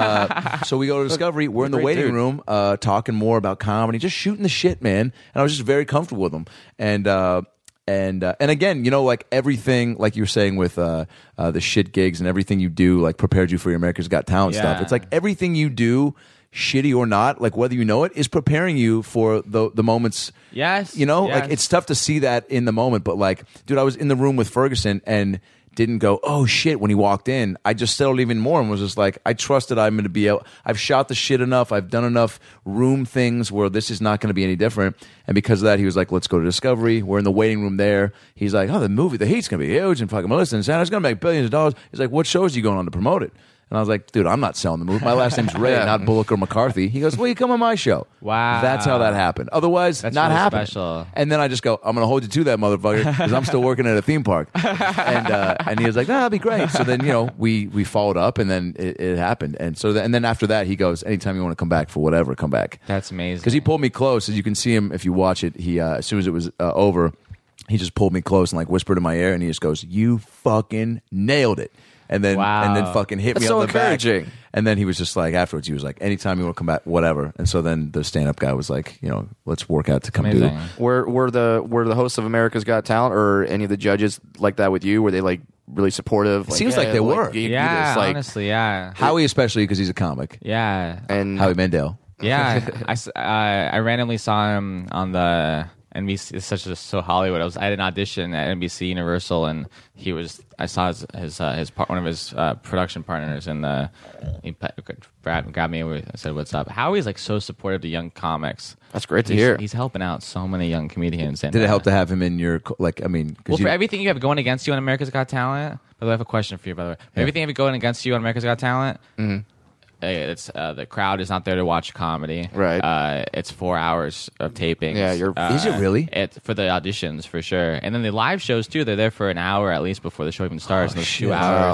Uh, so we go to Discovery. We're in the Great waiting dude. room uh, talking more about comedy, just shooting the shit, man. And I was just very comfortable with him. And uh, and uh, and again, you know, like everything, like you were saying with uh, uh, the shit gigs and everything you do, like prepared you for your America's Got Talent Yeah. stuff. It's like everything you do, shitty or not, like whether you know it, is preparing you for the the moments. Yes, You know, yes. like it's tough to see that in the moment, but like, dude, I was in the room with Ferguson and didn't go, oh shit, when he walked in. I just settled even more and was just like, I trusted I'm going to be able, I've shot the shit enough. I've done enough room things where this is not going to be any different. And because of that, he was like, let's go to Discovery. We're in the waiting room there. He's like, oh, the movie, The Heat's going to be huge and fucking Melissa and Santa's going to make billions of dollars. He's like, what shows are you going on to promote it? And I was like, dude, I'm not selling the movie. My last name's Ray, Yeah. not Bullock or McCarthy. He goes, well, you come on my show. Wow. That's how that happened. Otherwise, That's not really happening. special. And then I just go, I'm going to hold you to that, motherfucker, because I'm still working at a theme park. And uh, and he was like, no, that'd be great. So then, you know, we we followed up, and then it, it happened. And so th- and then after that, he goes, anytime you want to come back for whatever, come back. That's amazing. Because he pulled me close. As you can see him if you watch it. He uh, as soon as it was uh, over, he just pulled me close and like whispered in my ear, and he just goes, "You fucking nailed it." And then Wow. and then fucking hit That's me so on the back. encouraging. And then he was just like afterwards, he was like, anytime you want to come back, whatever. And so then the stand up guy was like, you know, let's work out to come Amazing. do. Were were the were the hosts of America's Got Talent or any of the judges like that with you? Were they like really supportive? Like, seems like yeah, they were. you can do Yeah, this, like, honestly, yeah, Howie especially because he's a comic. yeah, and Howie Mandel. yeah. I, s- I I randomly saw him on the N B C. It's such a so Hollywood. I was I had an audition at N B C Universal, and he was. I saw his his, uh, his part, one of his uh, production partners, and uh, he pe- grabbed, grabbed me and said, "What's up?" Howie's like so supportive to young comics. That's great to he's, hear. He's helping out so many young comedians. And, Did it uh, help to have him in your co- like? I mean, 'cause Well, you, for everything you have going against you on America's Got Talent. By the way, I have a question for you. By the way, for everything you have going against you on America's Got Talent. Mm-hmm. It's uh, the crowd is not there to watch comedy. Right. Uh, it's four hours of taping. Yeah, you're- Uh, Is it really? It for the auditions for sure, and then the live shows too. They're there for an hour at least before the show even starts. and those two shit. hours. Wow.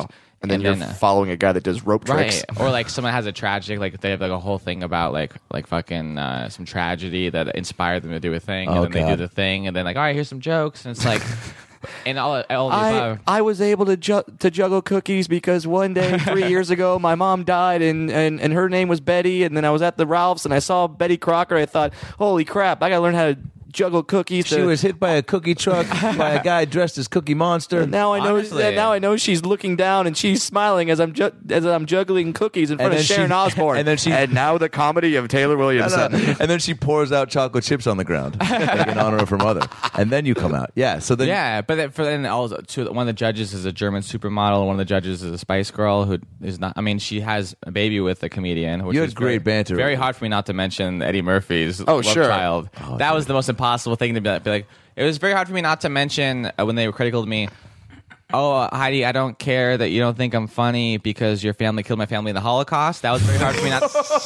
and then And you're then, uh, following a guy that does rope tricks. Right, or like someone has a tragic, like they have like a whole thing about like like fucking uh, some tragedy that inspired them to do a thing, and Oh, then they God. do the thing, and then like, all right, here's some jokes, and it's like, and all all the I, above. I was able to ju- to juggle cookies because one day three years ago my mom died and, and, and her name was Betty, and then I was at the Ralph's and I saw Betty Crocker. I thought, holy crap, I gotta learn how to juggle cookies. She to- was hit by a cookie truck by a guy dressed as Cookie Monster. And now I know. Honestly. yeah, now I know she's looking down and she's smiling as I'm ju- as I'm juggling cookies in front And of then Sharon she- Osbourne. and then she- and now the comedy of Taylor Williamson. and then she pours out chocolate chips on the ground like in honor of her mother. And then you come out. Yeah. So then Yeah, but then for then also two, one of the judges is a German supermodel. One of the judges is a Spice Girl who is not. I mean, she has a baby with a comedian. Which You had is great very, banter. Very hard for me not to mention Eddie Murphy's Oh, love sure. child. that was the most impossible thing to be like, be like. It was very hard for me not to mention uh, when they were critical of me. Oh, uh, Heidi, I don't care that you don't think I'm funny because your family killed my family in the Holocaust. That was very hard for me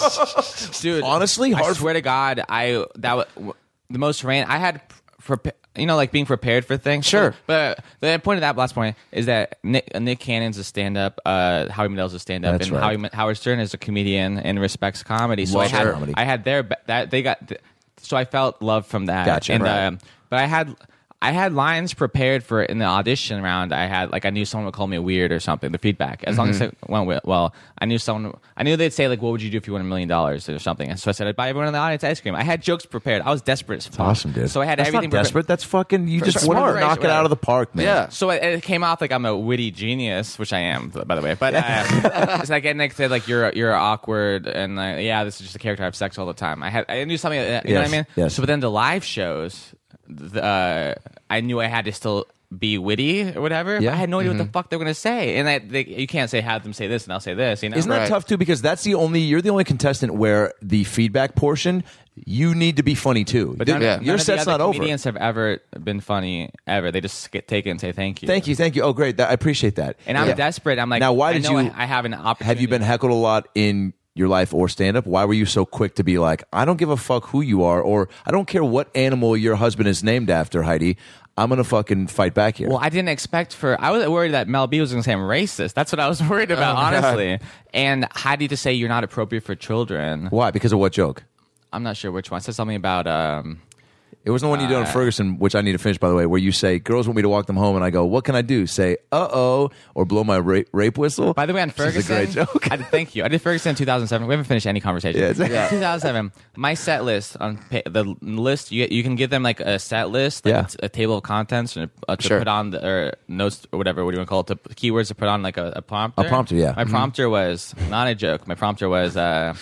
not. Dude, Honestly, I hard swear to God, I that was the most ran. I had, pre- you know, like being prepared for things. Sure. But the point of that last point is that Nick, Nick Cannon's a stand-up, uh, Howie Mandel's a stand-up, That's and right. Howie, Howard Stern is a comedian and respects comedy. So Loves I had, comedy. I had their that they got. So I felt love from that. Gotcha. And, Right. um, but I had. I had lines prepared for it in the audition round. I had like I knew someone would call me weird or something. The feedback, as long as it went wi- well, I knew someone. I knew they'd say like, "What would you do if you won a million dollars or something?" And so I said, "I'd buy everyone in the audience ice cream." I had jokes prepared. I was desperate as fuck. awesome, dude. So I had That's everything not prepared. desperate. That's fucking. You just sure. want to Right, knock it right. out of the park, man. Yeah. So it, it came off like I'm a witty genius, which I am, by the way. But uh, it's like Nick said, like you're you're awkward, and like, yeah, this is just a character. I have sex all the time. I had I knew something. uh, You know what I Yes, mean? yes. So but then the live shows, the, uh, I knew I had to still be witty or whatever. But Yeah. I had no idea what the fuck they were gonna say, and I, they, you can't say have them say this and I'll say this. You know? Isn't that Right. tough too? Because that's the only you're the only contestant where the feedback portion you need to be funny too. But Th- none, Yeah. none Your of the set's other not over. comedians have ever been funny ever. They just get, take it and say thank you. Thank you, thank you. Oh, great! That, I appreciate that. And I'm Yeah. desperate. I'm like, Now, why I did know you? I, I have an opportunity. Have you been heckled a lot in your life or stand up? Why were you so quick to be like, I don't give a fuck who you are, or I don't care what animal your husband is named after, Heidi. I'm gonna fucking fight back here. Well, I didn't expect for. I was worried that Mel B was going to say I'm racist. That's what I was worried about, Oh, God. honestly. And Heidi to say you're not appropriate for children. Why? Because of what joke? I'm not sure which one. I said something about. Um, It was the one you did on Ferguson, which I need to finish, by the way, where you say, girls want me to walk them home, and I go, what can I do? Say, uh-oh, or blow my rape, rape whistle. by the way, on Which Ferguson, is a great joke. I did, thank you. I did Ferguson in two thousand seven. We haven't finished any conversation. Yeah, it's- yeah. two thousand seven. My set list on pa- the list. You you can give them like a set list, like Yeah. a, a table of contents, or, uh, to Sure. put on the, or notes or whatever. What do you want to call it? To, keywords to put on like a, a prompter. A prompter, yeah. My prompter was not a joke. My prompter was. Uh,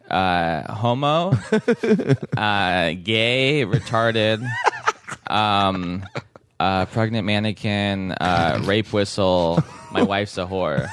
uh, homo, uh, gay, retarded, um, uh, pregnant mannequin, uh, rape whistle. My wife's a whore.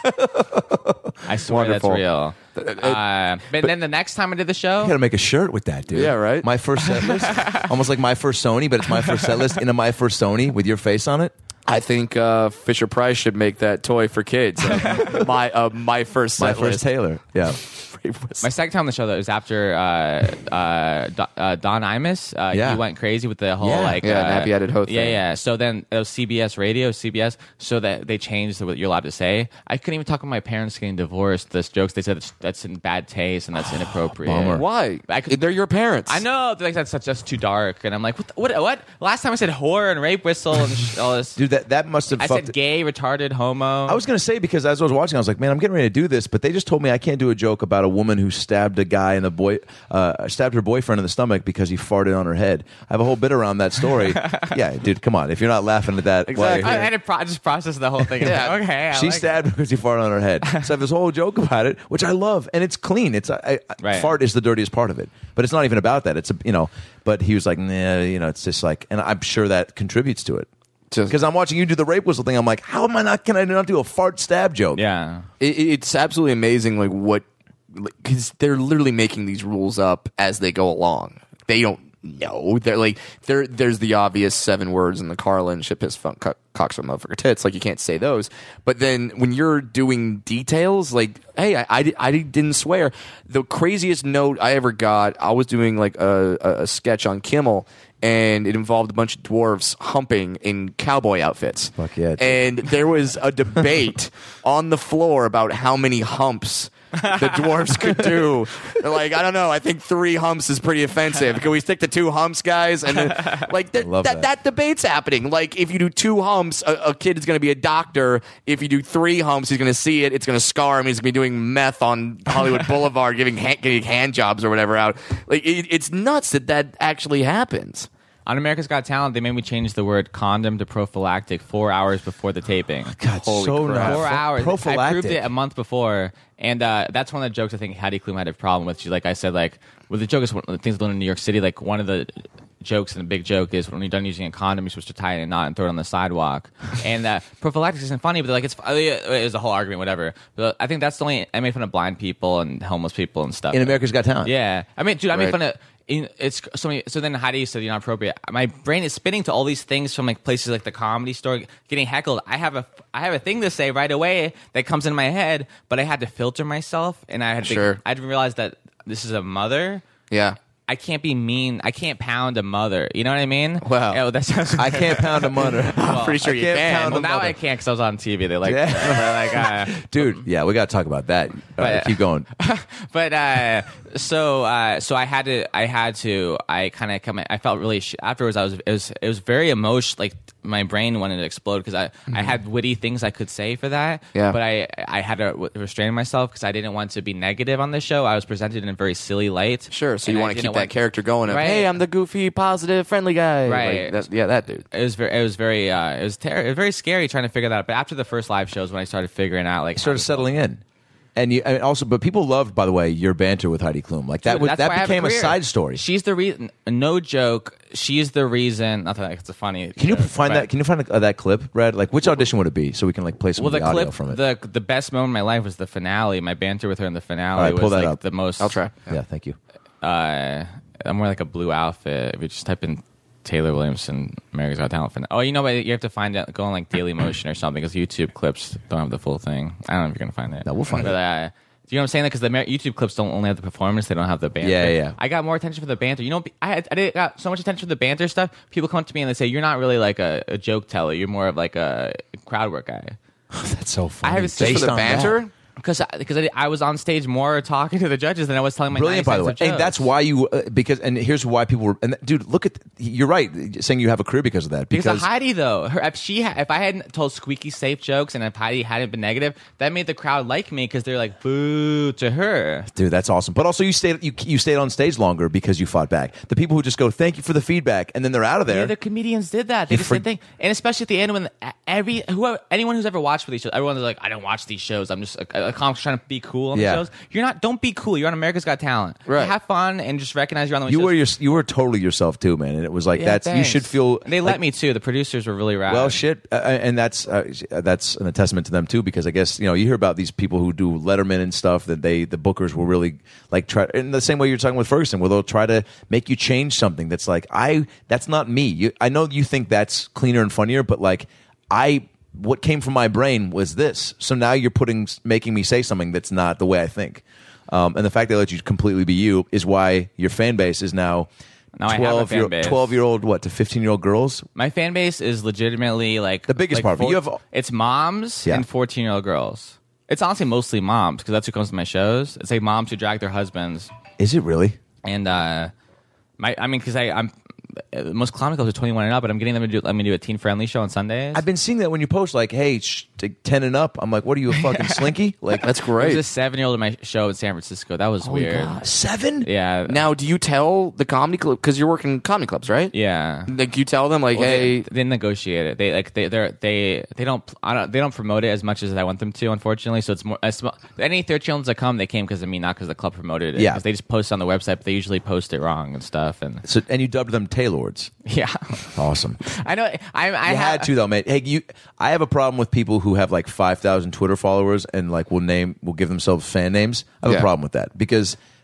I swear Wonderful. that's real. Uh, but then the next time I did the show, You gotta make a shirt with that, dude. Yeah, right? My first set list, almost like my first Sony, but it's my first set list in a my first Sony with your face on it. I think uh, Fisher Price should make that toy for kids. Uh, my uh, my first My set first list. Taylor. Yeah. my second time on the show though was after uh, uh, Do- uh, Don Imus. Uh, Yeah. He went crazy with the whole Yeah. like Yeah, uh, nappy-headed hoe Yeah, thing. yeah. So then it was C B S Radio, C B S, so that they changed what you're allowed to say. I couldn't even talk about my parents getting divorced. This jokes they said that's, that's in bad taste and that's inappropriate. Bummer. Why? I could- They're your parents. I know, they're like that's that's just too dark, and I'm like, what? The, what? What? Last time I said whore and rape whistle and sh- all this. Dude, that, that must have I fucked said gay, retarded, homo. I was going to say, because as I was watching, I was like, man, I'm getting ready to do this, but they just told me I can't do a joke about a woman who stabbed a guy in the boy, uh, stabbed her boyfriend in the stomach because he farted on her head. I have a whole bit around that story. Yeah, dude, come on. If you're not laughing at that, while you're Exactly. I here- had to pro- just process the whole thing. Yeah. Okay. I she like stabbed him because he farted on her head. So I have this whole joke about it, which I love, and it's clean. It's I, I, Right. fart is the dirtiest part of it, but it's not even about that. It's a, you know. But he was like, nah, you know, it's just like, and I'm sure that contributes to it. Just- Because I'm watching you do the rape whistle thing, I'm like, how am I not? Can I not do a fart stab joke? Yeah. It, it's absolutely amazing, like what, because they're literally making these rules up as they go along. They don't know. They're like, there. There's the obvious seven words in the Carlin shit, piss, funk, cock, cocks, motherfucker, tits. Like you can't say those. But then when you're doing details, like, hey, I, I, di- I didn't swear. The craziest note I ever got, I was doing like a, a, a sketch on Kimmel. and it involved a bunch of dwarves humping in cowboy outfits. Fuck yeah, dude. And there was a debate on the floor about how many humps the dwarves could do. They're like, I don't know. I think three humps is pretty offensive. Can we stick to two humps, guys? And then, like th- love that, that. that debate's happening. Like, if you do two humps, a, a kid is going to be a doctor. If you do three humps, he's going to see it. It's going to scar him. He's going to be doing meth on Hollywood Boulevard, giving hand, getting hand jobs or whatever out. Like, it, it's nuts that that actually happens. On America's Got Talent, they made me change the word condom to prophylactic four hours before the taping. God, Holy so crap. not Four hours. I Prophylactic. proved it a month before, and uh, that's one of the jokes I think Heidi Klum had a problem with. She, like I said, like with the joke is one of the things done in New York City. Like one of the jokes and the big joke is when you're done using a condom, you're supposed to tie it in a knot and throw it on the sidewalk. And uh, prophylactic isn't funny, but like it's it was a whole argument, whatever. But I think that's the only I made fun of blind people and homeless people and stuff In America's Got Talent. Yeah, I mean, dude, I made Right. fun of. In, it's so many, so then Heidi said you're not appropriate. My brain is spinning to all these things from like places like the Comedy Store, getting heckled. I have a I have a thing to say right away that comes in my head, but I had to filter myself, and I had to Sure. I didn't realize that this is a mother. Yeah. I can't be mean. I can't pound a mother. You know what I mean? Wow. Yeah, well, that sounds. I can't pound a mother. Well, pretty sure I you can't can. pound well, a now mother. I can't because I was on T V. They like, Yeah. they're like, uh, Dude, yeah, we got to talk about that. All right, But- keep going. but uh, so uh, so I had to I had to I kind of come I felt really sh- afterwards I was it was it was very emotional, like my brain wanted to explode because I, I had witty things I could say for that, Yeah. but I I had to w- restrain myself because I didn't want to be negative on the show. I was presented in a very silly light. Sure. So and you I want to keep didn't that want- character going of, Right. hey, I'm the goofy, positive, friendly guy. Right. Like, that, yeah, that dude. It was very, it was very, uh, it was ter- it was very scary trying to figure that out. But after the first live shows, when I started figuring out, like, Started settling in. And you and also, but people loved, by the way, your banter with Heidi Klum. Like that, Dude, was, that's that why I have became a, career. side story. She's the reason. No joke. She's the reason. Not that it's a funny. Can you joke, find but- that? Can you find uh, that clip, Brad? Like, which audition would it be, so we can like play some Well, of the the, audio clip, from it? the the best moment of my life was the finale. My banter with her in the finale All right, was pull that like up. the most. I'll try. yeah, thank you. Uh, I'm wearing like a blue outfit. If you just type in Taylor Williamson, America's Got Talent. Fin- oh, you know, but you have to find it. Go on like Daily Motion or something because YouTube clips don't have the full thing. I don't know if you're gonna find it. No, we'll find but, it. Uh, do you know what I'm saying? Because the Amer- YouTube clips don't only have the performance; they don't have the banter. Yeah, yeah. I got more attention for the banter. You know, I had, I did, got so much attention for the banter stuff. People come up to me and they say, "You're not really like a, a joke teller. You're more of like a crowd work guy." That's so funny. I have it Just for Based the on that. banter? Because because I, I was on stage more talking to the judges than I was telling my Brilliant, ninety by the way. cents of And that's jokes. why you uh, because and here's why people were. And dude, look at you're right saying you have a career because of that. Because, Because, of Heidi, though, her, if she, ha- if I hadn't told squeaky safe jokes, and if Heidi hadn't been negative, that made the crowd like me because they're like boo to her. dude, that's awesome. But also, you stayed you you stayed on stage longer because you fought back. The people who just go, "Thank you for the feedback," and then they're out of The there. other comedians did that. They You just for- did thing, and especially at the end when every whoever anyone who's ever watched for these shows, everyone's like, "I don't watch these shows. I'm just a, a comic's trying to be cool on Yeah. the shows." You're not. Don't be cool. You're on America's Got Talent. Right. Have fun and just recognize you're on the. you shows. were your, you were totally yourself too, man. And it was like Yeah, that's you thanks. should feel. And they like, let me too. The producers were really rad. Well, shit, uh, and that's uh, that's an testament to them too, because I guess you know you hear about these people who do Letterman and stuff that they the bookers will really like try in the same way you're talking with Ferguson, where they'll try to make you change something that's like I that's not me. You, I know you think that's cleaner and funnier, but like I what came from my brain was this. So now you're putting making me say something that's not the way I think. Um, and the fact they let you completely be you is why your fan base is now. Now I have a twelve fan year, base. twelve year old what to fifteen year old girls. My fan base is legitimately like The biggest like part, but you four- have- it's moms Yeah. and fourteen year old girls. It's honestly mostly moms because that's who comes to my shows. It's like moms who drag their husbands, Is it really? and uh, my I mean because I I'm uh, most comedy clubs are twenty-one and up, but I'm getting them to do let me do a teen friendly show on Sundays. I've been seeing that when you post like, "Hey, sh- t- ten and up." I'm like, "What are you, a fucking slinky?" Like That's There was great. a seven year old in my show in San Francisco. That was weird. seven. Yeah, Now, do you tell the comedy club, because you're working comedy clubs, right? yeah. Like, you tell them, like, Well, hey, they, they negotiate it. They like they they they they don't I don't they don't promote it as much as I want them to. Unfortunately, so it's more it's, mo- any thirteen year olds that come, they came because of me, not because the club promoted it. Yeah. 'Cause they just post it on the website, but they usually post it wrong and stuff. And So, and you dubbed them Taylords. yeah, Awesome. I know. I I You have, had to though, mate. Hey, you. I have a problem with people who have like five thousand Twitter followers and like will name will give themselves fan names. I have Yeah. a problem with that because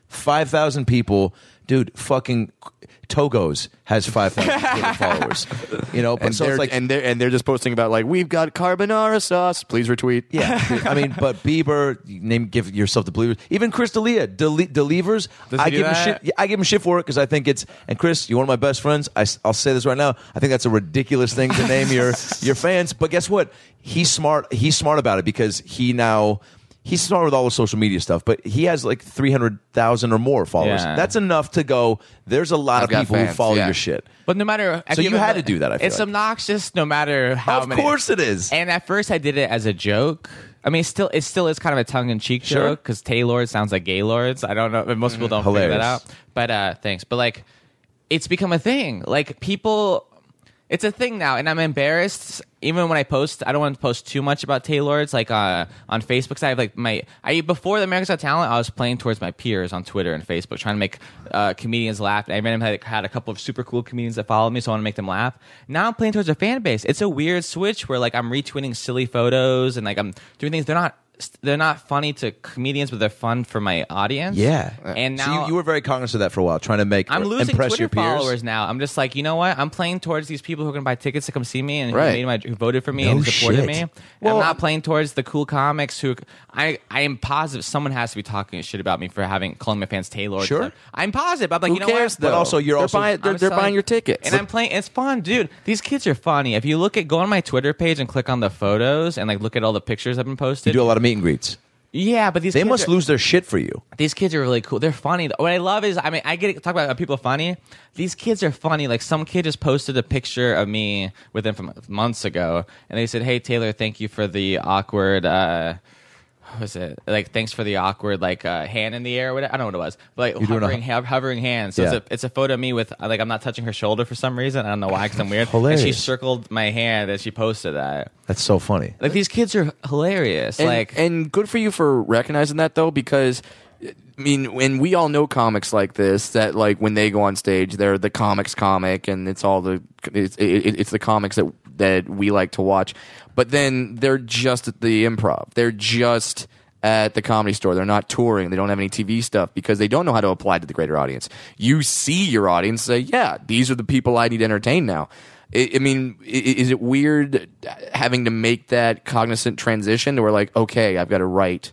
five thousand people, dude. Fucking Togo's has five thousand Twitter followers. You know, but And so they're it's like and they're and they're just posting about like we've got carbonara sauce. Please retweet. yeah, dude, I mean, but Bieber, you name give yourself the believers. Even Chris D'Elia, Dele- Delevers, Does he I do give him that? shit. Yeah, I give him shit for it because I think it's. And Chris, you're one of my best friends. I, will say this right now. I think that's a ridiculous thing to name your your fans. But guess what? He's smart. He's smart about it because he now. He's smart with all the social media stuff, but he has like three hundred thousand or more followers. Yeah. That's enough to go, there's a lot I've of got people who fans, follow yeah. your shit. But no matter, So you had to do that, I feel it's like. obnoxious. No matter how Of many. course it is. And at first, I did it as a joke. I mean, still, it still is kind of a tongue in cheek Sure. joke because Taylor sounds like Gaylords. I don't know. Most people don't figure that Hilarious. out. But uh, thanks. But like, it's become a thing. Like people, it's a thing now, and I'm embarrassed. Even when I post, I don't want to post too much about Taylor. It's like uh, on Facebook. 'Cause I have like my I before the America's Got Talent, I was playing towards my peers on Twitter and Facebook, trying to make uh, comedians laugh. I randomly had, had a couple of super cool comedians that followed me, so I want to make them laugh. Now I'm playing towards a fan base. It's a weird switch where like I'm retweeting silly photos and like I'm doing things. They're not they're not funny to comedians, but they're fun for my audience. Yeah. And So now you, you were very cognizant of that for a while, trying to make I'm losing impress Twitter your peers. followers now. I'm just like, you know what? I'm playing towards these people who are going to buy tickets to come see me and Right. who, made my, who voted for me No and supported shit. me. Well, I'm not playing towards the cool comics who I I am positive someone has to be talking shit about me for having calling my fans Taylor. Sure. I'm positive. I'm like, Who you know cares? what? Though? But also, you're they're also- buying they're, I'm they're selling- buying your tickets. And I'm playing. It's fun, dude. These kids are funny. If you look at go on my Twitter page and click on the photos and like look at all the pictures I've been You posted. do a lot of meet and greets. Yeah, but these They kids must are, lose their shit for you. These kids are really cool. They're funny. What I love is, I mean, I get to talk about people funny. These kids are funny. Like some kid just posted a picture of me with them from months ago, and they said, "Hey Taylor, thank you for the awkward." Uh, what was it? Like, thanks for the awkward like uh, hand in the air. Or whatever. I don't know what it was, but like doing a- hovering, ho- hovering hands. So Yeah. it's a it's a photo of me with uh, like I'm not touching her shoulder for some reason. I don't know why, because I'm weird. Hilarious. And she circled my hand and she posted that. That's so funny. Like these kids are hilarious. and, like and good for you for recognizing that though, because I mean, when we all know comics like this, that like when they go on stage, they're the comics comic, and it's all the it's it, it's the comics that that we like to watch. But then they're just at the Improv. They're just at the Comedy Store. They're not touring. They don't have any T V stuff because they don't know how to apply to the greater audience. You see your audience say, "Yeah, these are the people I need to entertain now." I I mean, i- is it weird having to make that cognizant transition to where, like, okay, I've got to write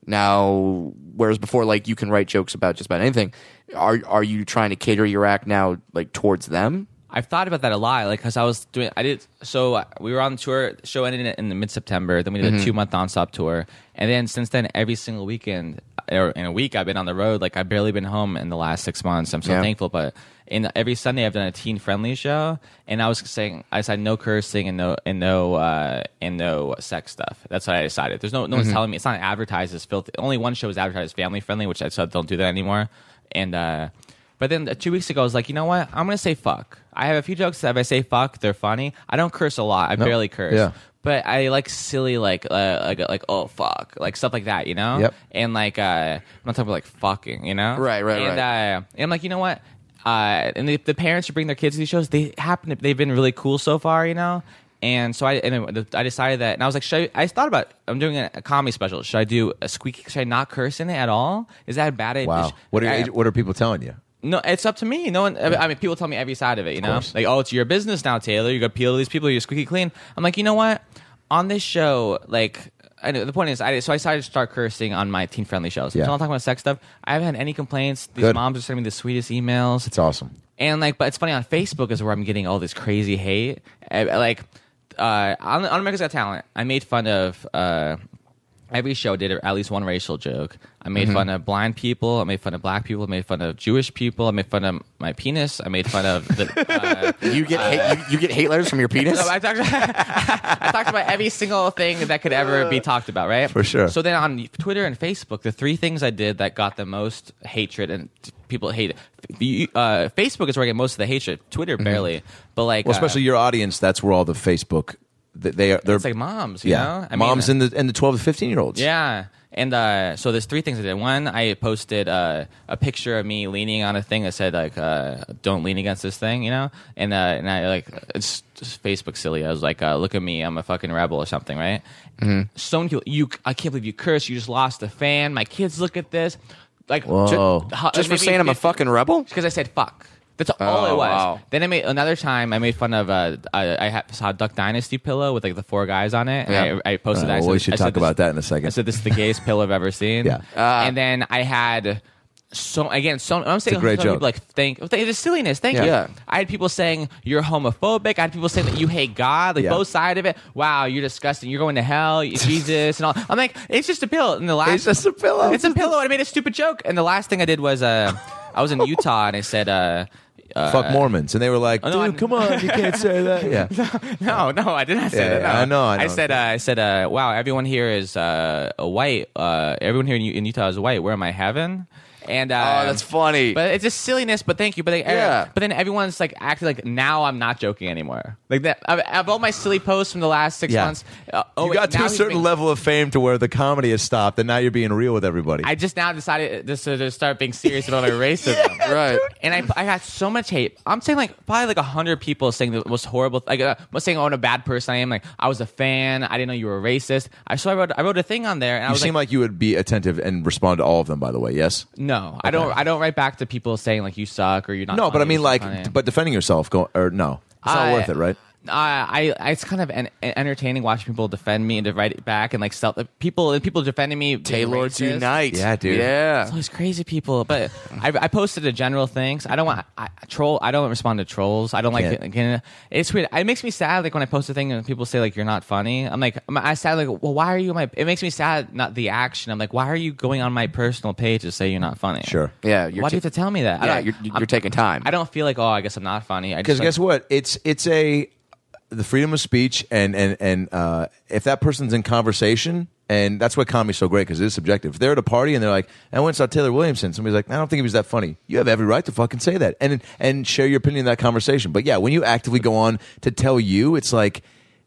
now, whereas before, like, you can write jokes about just about anything. Are are you trying to cater your act now, like, towards them? I've thought about that a lot, like because I was doing, I did. So uh, we were on tour. The show ended in, in the mid September. Then we did a two month nonstop tour, and then since then, every single weekend or in a week, I've been on the road. Like I've barely been home in the last six months. I'm so Yeah. thankful. But in every Sunday, I've done a teen friendly show, and I was saying I decided no cursing and no and no uh, and no sex stuff. That's what I decided. There's no no one's telling me. It's not advertised as filthy. Only one show is advertised as family friendly, which I said don't do that anymore. And uh, but then uh, two weeks ago, I was like, you know what? I'm gonna say fuck. I have a few jokes that if I say fuck, they're funny. I don't curse a lot. I barely curse. Yeah. But I like silly, like, uh, like, like, oh fuck, like stuff like that, you know. Yep. And like, uh, I'm not talking about like fucking, you know. Right, right, and, right. Uh, and I'm like, you know what? Uh, and the, the parents who bring their kids to these shows, they happen to, they've been really cool so far, you know. And so I, and I decided that, and I was like, should I, I thought about, I'm doing a, a comedy special. Should I do a squeaky? Should I not curse in it at all? Is that a bad idea? Wow. What are I- what are people telling you? No, it's up to me. No one. I mean, people tell me every side of it. You know, course. like, oh, it's your business now, Taylor. You got to appeal to these people. You're squeaky clean. I'm like, you know what? On this show, like, I know the point is, I so I decided to start cursing on my teen friendly shows. Yeah. So I'm talking about sex stuff. I haven't had any complaints. These Good. moms are sending me the sweetest emails. It's awesome. And like, but it's funny on Facebook is where I'm getting all this crazy hate. I, like, uh, on, on America's Got Talent, I made fun of. Uh, Every show did at least one racial joke. I made fun of blind people. I made fun of black people. I made fun of Jewish people. I made fun of my penis. I made fun of the. Uh, You get hate, you, you get hate letters from your penis. so I talked, I talked about every single thing that could ever be talked about, right? For sure. So then on Twitter and Facebook, the three things I did that got the most hatred and people hate it. You- Uh, Facebook is where I get most of the hatred. Twitter barely, but like, Well, uh, especially your audience. That's where all the Facebook. They they are. They're it's like moms, you yeah. know. I Moms mean, and the and the twelve to fifteen year olds. Yeah. And uh, so there's three things I did. One, I posted uh, a picture of me leaning on a thing that said like, uh, "Don't lean against this thing," you know. And uh, and I like it's just Facebook silly. I was like, uh, "Look at me, I'm a fucking rebel" or something, right? Mm-hmm. So many people, you, I can't believe you cursed. You just lost a fan. My kids look at this. Like Whoa. ju- Just for saying I'm a fucking rebel? Because I said fuck. That's all Oh, it was. wow. Then I made another time. I made fun of. Uh, I, I had, saw a Duck Dynasty pillow with like the four guys on it. And Yeah. I, I posted. All right, that. I well, we said- should I said talk this- about that in a I second. said this is the gayest pillow I've ever seen. Yeah. Ah. and then I had. So again, so I'm saying a great some joke. people like thank it's silliness. Thank Yeah. you. Yeah. I had people saying you're homophobic. I had people saying that you hate God. Like Yeah. both sides of it. Wow, you're disgusting. You're going to hell. Jesus and all. I'm like, it's just a pill. And the last, It's just a pillow. It's a pillow. And I made a stupid joke. And the last thing I did was, uh, I was in Utah and I said, uh, uh, Fuck Mormons, and they were like, Oh, "Dude, no, I- come on, you can't say that." Yeah, no, no, I did not say Yeah, that. yeah, No. I know, I know. said, uh, I said, uh, wow, everyone here is uh, a white. Uh, everyone here in, U- in Utah is white. Where am I, heaven? And uh, Oh, that's funny. But it's just silliness. But thank you. But they, Yeah. But then everyone's like acting like now I'm not joking anymore. Like that. Of, of all my silly posts from the last six Yeah. months. Uh, oh, you wait, got to now a he's certain being- level of fame to where the comedy has stopped, and now you're being real with everybody. I just now decided just to, to start being serious about my racism. Right. And I, I got so much hate. I'm saying like probably like a hundred people saying the most horrible, like uh, was saying, "Oh, what a bad person I am." Like I was a fan. I didn't know you were racist. I so I wrote I wrote a thing on there, and I you was seem like, like you would be attentive and respond to all of them. By the way, yes. "No, I don't. I don't write back to people saying like you suck or you're not." No, but I funny, mean, you're like, funny. but defending yourself, go or no, it's not I- worth it, right? I, I, it's kind of an, entertaining watching people defend me and to write it back and like self people and people defending me. being Taylor's racist. Unite. Yeah, dude. Yeah. All these crazy people, but I, I posted a general things. I don't want I, I troll. I don't respond to trolls. I don't like. Yeah. It, again, it's weird. It makes me sad. Like when I post a thing and people say like you're not funny. I'm like I'm, I sad. Like well, why are you on my? It makes me sad. Not the action. I'm like why are you going on my personal page to say you're not funny? Sure. Yeah. You're Why do you ta- have to tell me that? I Yeah, don't- you're, I'm- you're taking time. I don't feel like oh I guess I'm not funny. I Because just guess like, what? It's it's a the freedom of speech, and and and uh, if that person's in conversation, and that's why comedy's so great because it is subjective. If they're at a party and they're like, "I went and saw Taylor Williamson," somebody's like, "I don't think he was that funny." You have every right to fucking say that and and share your opinion in that conversation. But yeah, when you actively go on to tell you, it's like.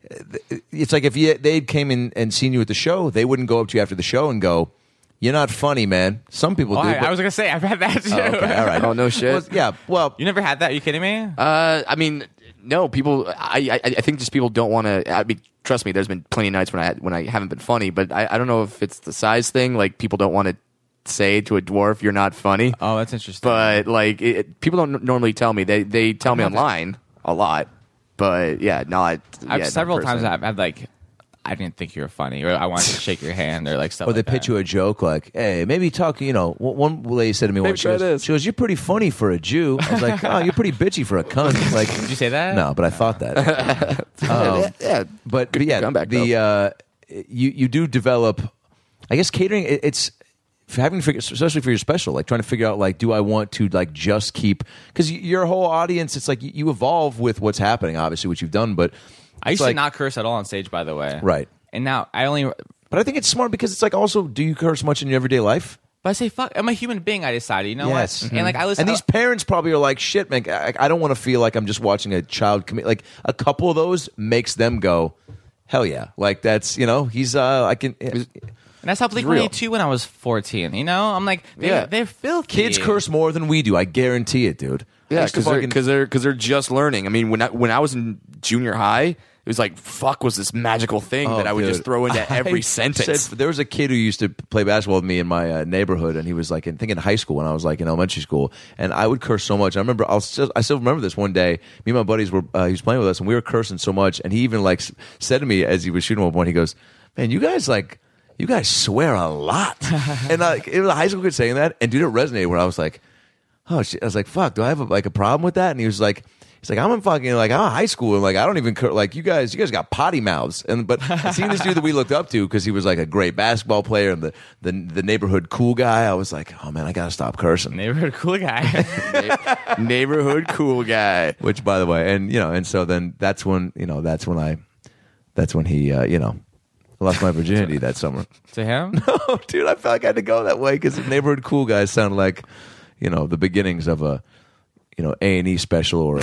It's like if you, they came in and seen you at the show, they wouldn't go up to you after the show and go, "You're not funny, man." Some people Oh, do. I, but- I was gonna say I've had that too. Oh, okay, all right. Oh, no shit. Well, yeah. Well, You never had that? Are you kidding me? Uh, I mean, no. People, I, I, I think just people don't want to. I mean, trust me. There's been plenty of nights when I had, when I haven't been funny, but I, I don't know if it's the size thing. Like people don't want to say to a dwarf, "You're not funny." Oh, that's interesting. But like, it, it- people don't normally tell me. They they tell me online a lot, but yeah, not. I've yeah, not several personally. times I've had like, I didn't think you were funny, or I wanted to shake your hand, or like stuff. or they like pitch that. you a joke like, "Hey, maybe talk." You know, one one lady said to me Maybe once, she try goes, this. she goes, "You're pretty funny for a Jew." I was like, "Oh, you're pretty bitchy for a cunt." Like, Did you say that? no, but I thought that. Yeah, Um, yeah. but, but yeah, comeback, the uh, you you do develop. I guess catering. It, it's for having to figure, especially for your special, like trying to figure out like, do I want to like just keep because your whole audience? It's like you, you evolve with what's happening, obviously, what you've done, but I used it's like- to not curse at all on stage, by the way. Right. And now I only. But I think it's smart because it's like also, do you curse much in your everyday life? But I say fuck. I'm a human being. I decided. You know Yes. what? And like I listen. And these parents probably are like, shit, man, I, I don't want to feel like I'm just watching a child commit. Like a couple of those makes them go, hell yeah. Like that's, you know, he's, uh, I can. and that's how Blink real. one eighty-two when I was fourteen. You know, I'm like, they, Yeah. they're filthy. Kids curse more than we do. I guarantee it, dude. I Yeah, used to because they're fucking- because they're because they're just learning. I mean, when I, when I was in junior high, it was like fuck was this magical thing Oh, that I would dude. just throw into every I sentence. said- there was a kid who used to play basketball with me in my uh, neighborhood, and he was like, I think in high school when I was like in elementary school, and I would curse so much. I remember, I'll still, I still remember this one day. Me and my buddies were, uh, he was playing with us, and we were cursing so much, and he even like s- said to me as he was shooting one point, he goes, "Man, you guys like, you guys swear a lot," and like it was a high school kid saying that, and dude, it resonated. Where I was like, oh shit, I was like, fuck, do I have a, like a problem with that? And he was like. He's like, I'm in fucking like I'm in high school and like I don't even cur- like you guys. You guys got potty mouths, and but seeing this dude that we looked up to because he was like a great basketball player and the, the the neighborhood cool guy. I was like, oh man, I gotta stop cursing. Neighborhood cool guy. Neighborhood cool guy. Which, by the way, and you know, and so then that's when you know that's when I, that's when he, uh, you know, lost my virginity that summer. To him? Oh, dude, I felt like I had to go that way because neighborhood cool guys sound like, you know, the beginnings of a. You know, A and E special, or, or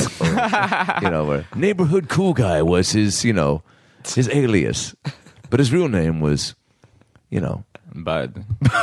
you know, where neighborhood cool guy was his, you know, his alias, but his real name was, you know, Bud.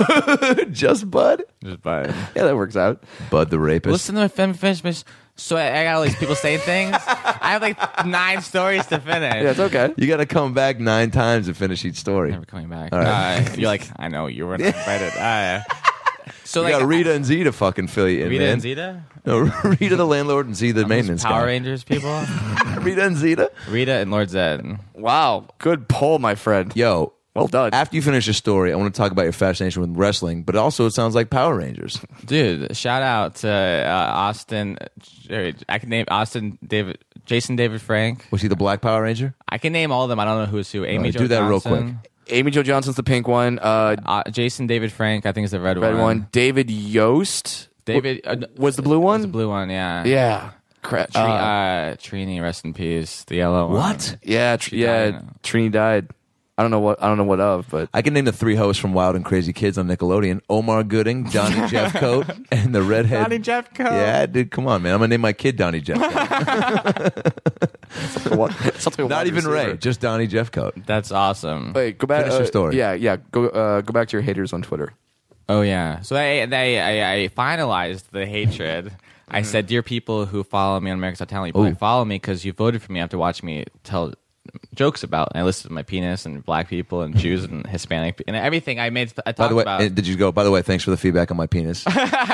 just Bud. Just Bud. Yeah, that works out. Bud the rapist. Listen to my finish. finish. So I, I got all these people saying things. I have like nine stories to finish. Yeah, it's okay. You got to come back nine times to finish each story. Never coming back. All right. Uh, you're like, I know you were not invited. Uh, So You like got Rita and Z to fucking fill you in, Rita man. and Zeta, No, Rita the landlord and Z the maintenance Power guy. Rangers people, Rita and Zeta. Rita and Lord Zed. Wow, good pull, my friend. Yo, Well done. after you finish your story, I want to talk about your fascination with wrestling, but also it sounds like Power Rangers. Dude, shout out to uh, Austin. I can name Austin David, Jason David Frank. Was he the Black Power Ranger? I can name all of them. I don't know who's who. Amy right, Jo do that real Johnson, quick. Amy Jo Johnson's the pink one. Uh, Uh, Jason David Frank, I think is the red, red one. one. David Yost. David wa- uh, was the blue one. was the blue one. Yeah. Yeah. Cra- Tri- uh, uh, Trini, rest in peace. The yellow one. What? yeah. Tr- she yeah. died. Trini died. I don't know what. I don't know what of, but I can name the three hosts from Wild and Crazy Kids on Nickelodeon: Omar Gooding, Donnie Jeffcoat, and the redhead. Donnie Jeffcoat. Yeah, dude, come on, man. I'm gonna name my kid Donnie Jeffcoat. what? Something Not wide even receiver. Ray, just Donnie Jeffcoat. That's awesome. Wait, go back. Finish your uh, story. Yeah, yeah. Go, uh, go back to your haters on Twitter. Oh yeah. So I they I, I finalized the hatred. I said, dear people who follow me on America's Got Talent, you probably Ooh. follow me because you voted for me after watching me tell jokes about. And I listed my penis and black people and Jews and Hispanic and everything. I made. I talked By the way, about. uh, did you go? By the way, thanks for the feedback on my penis.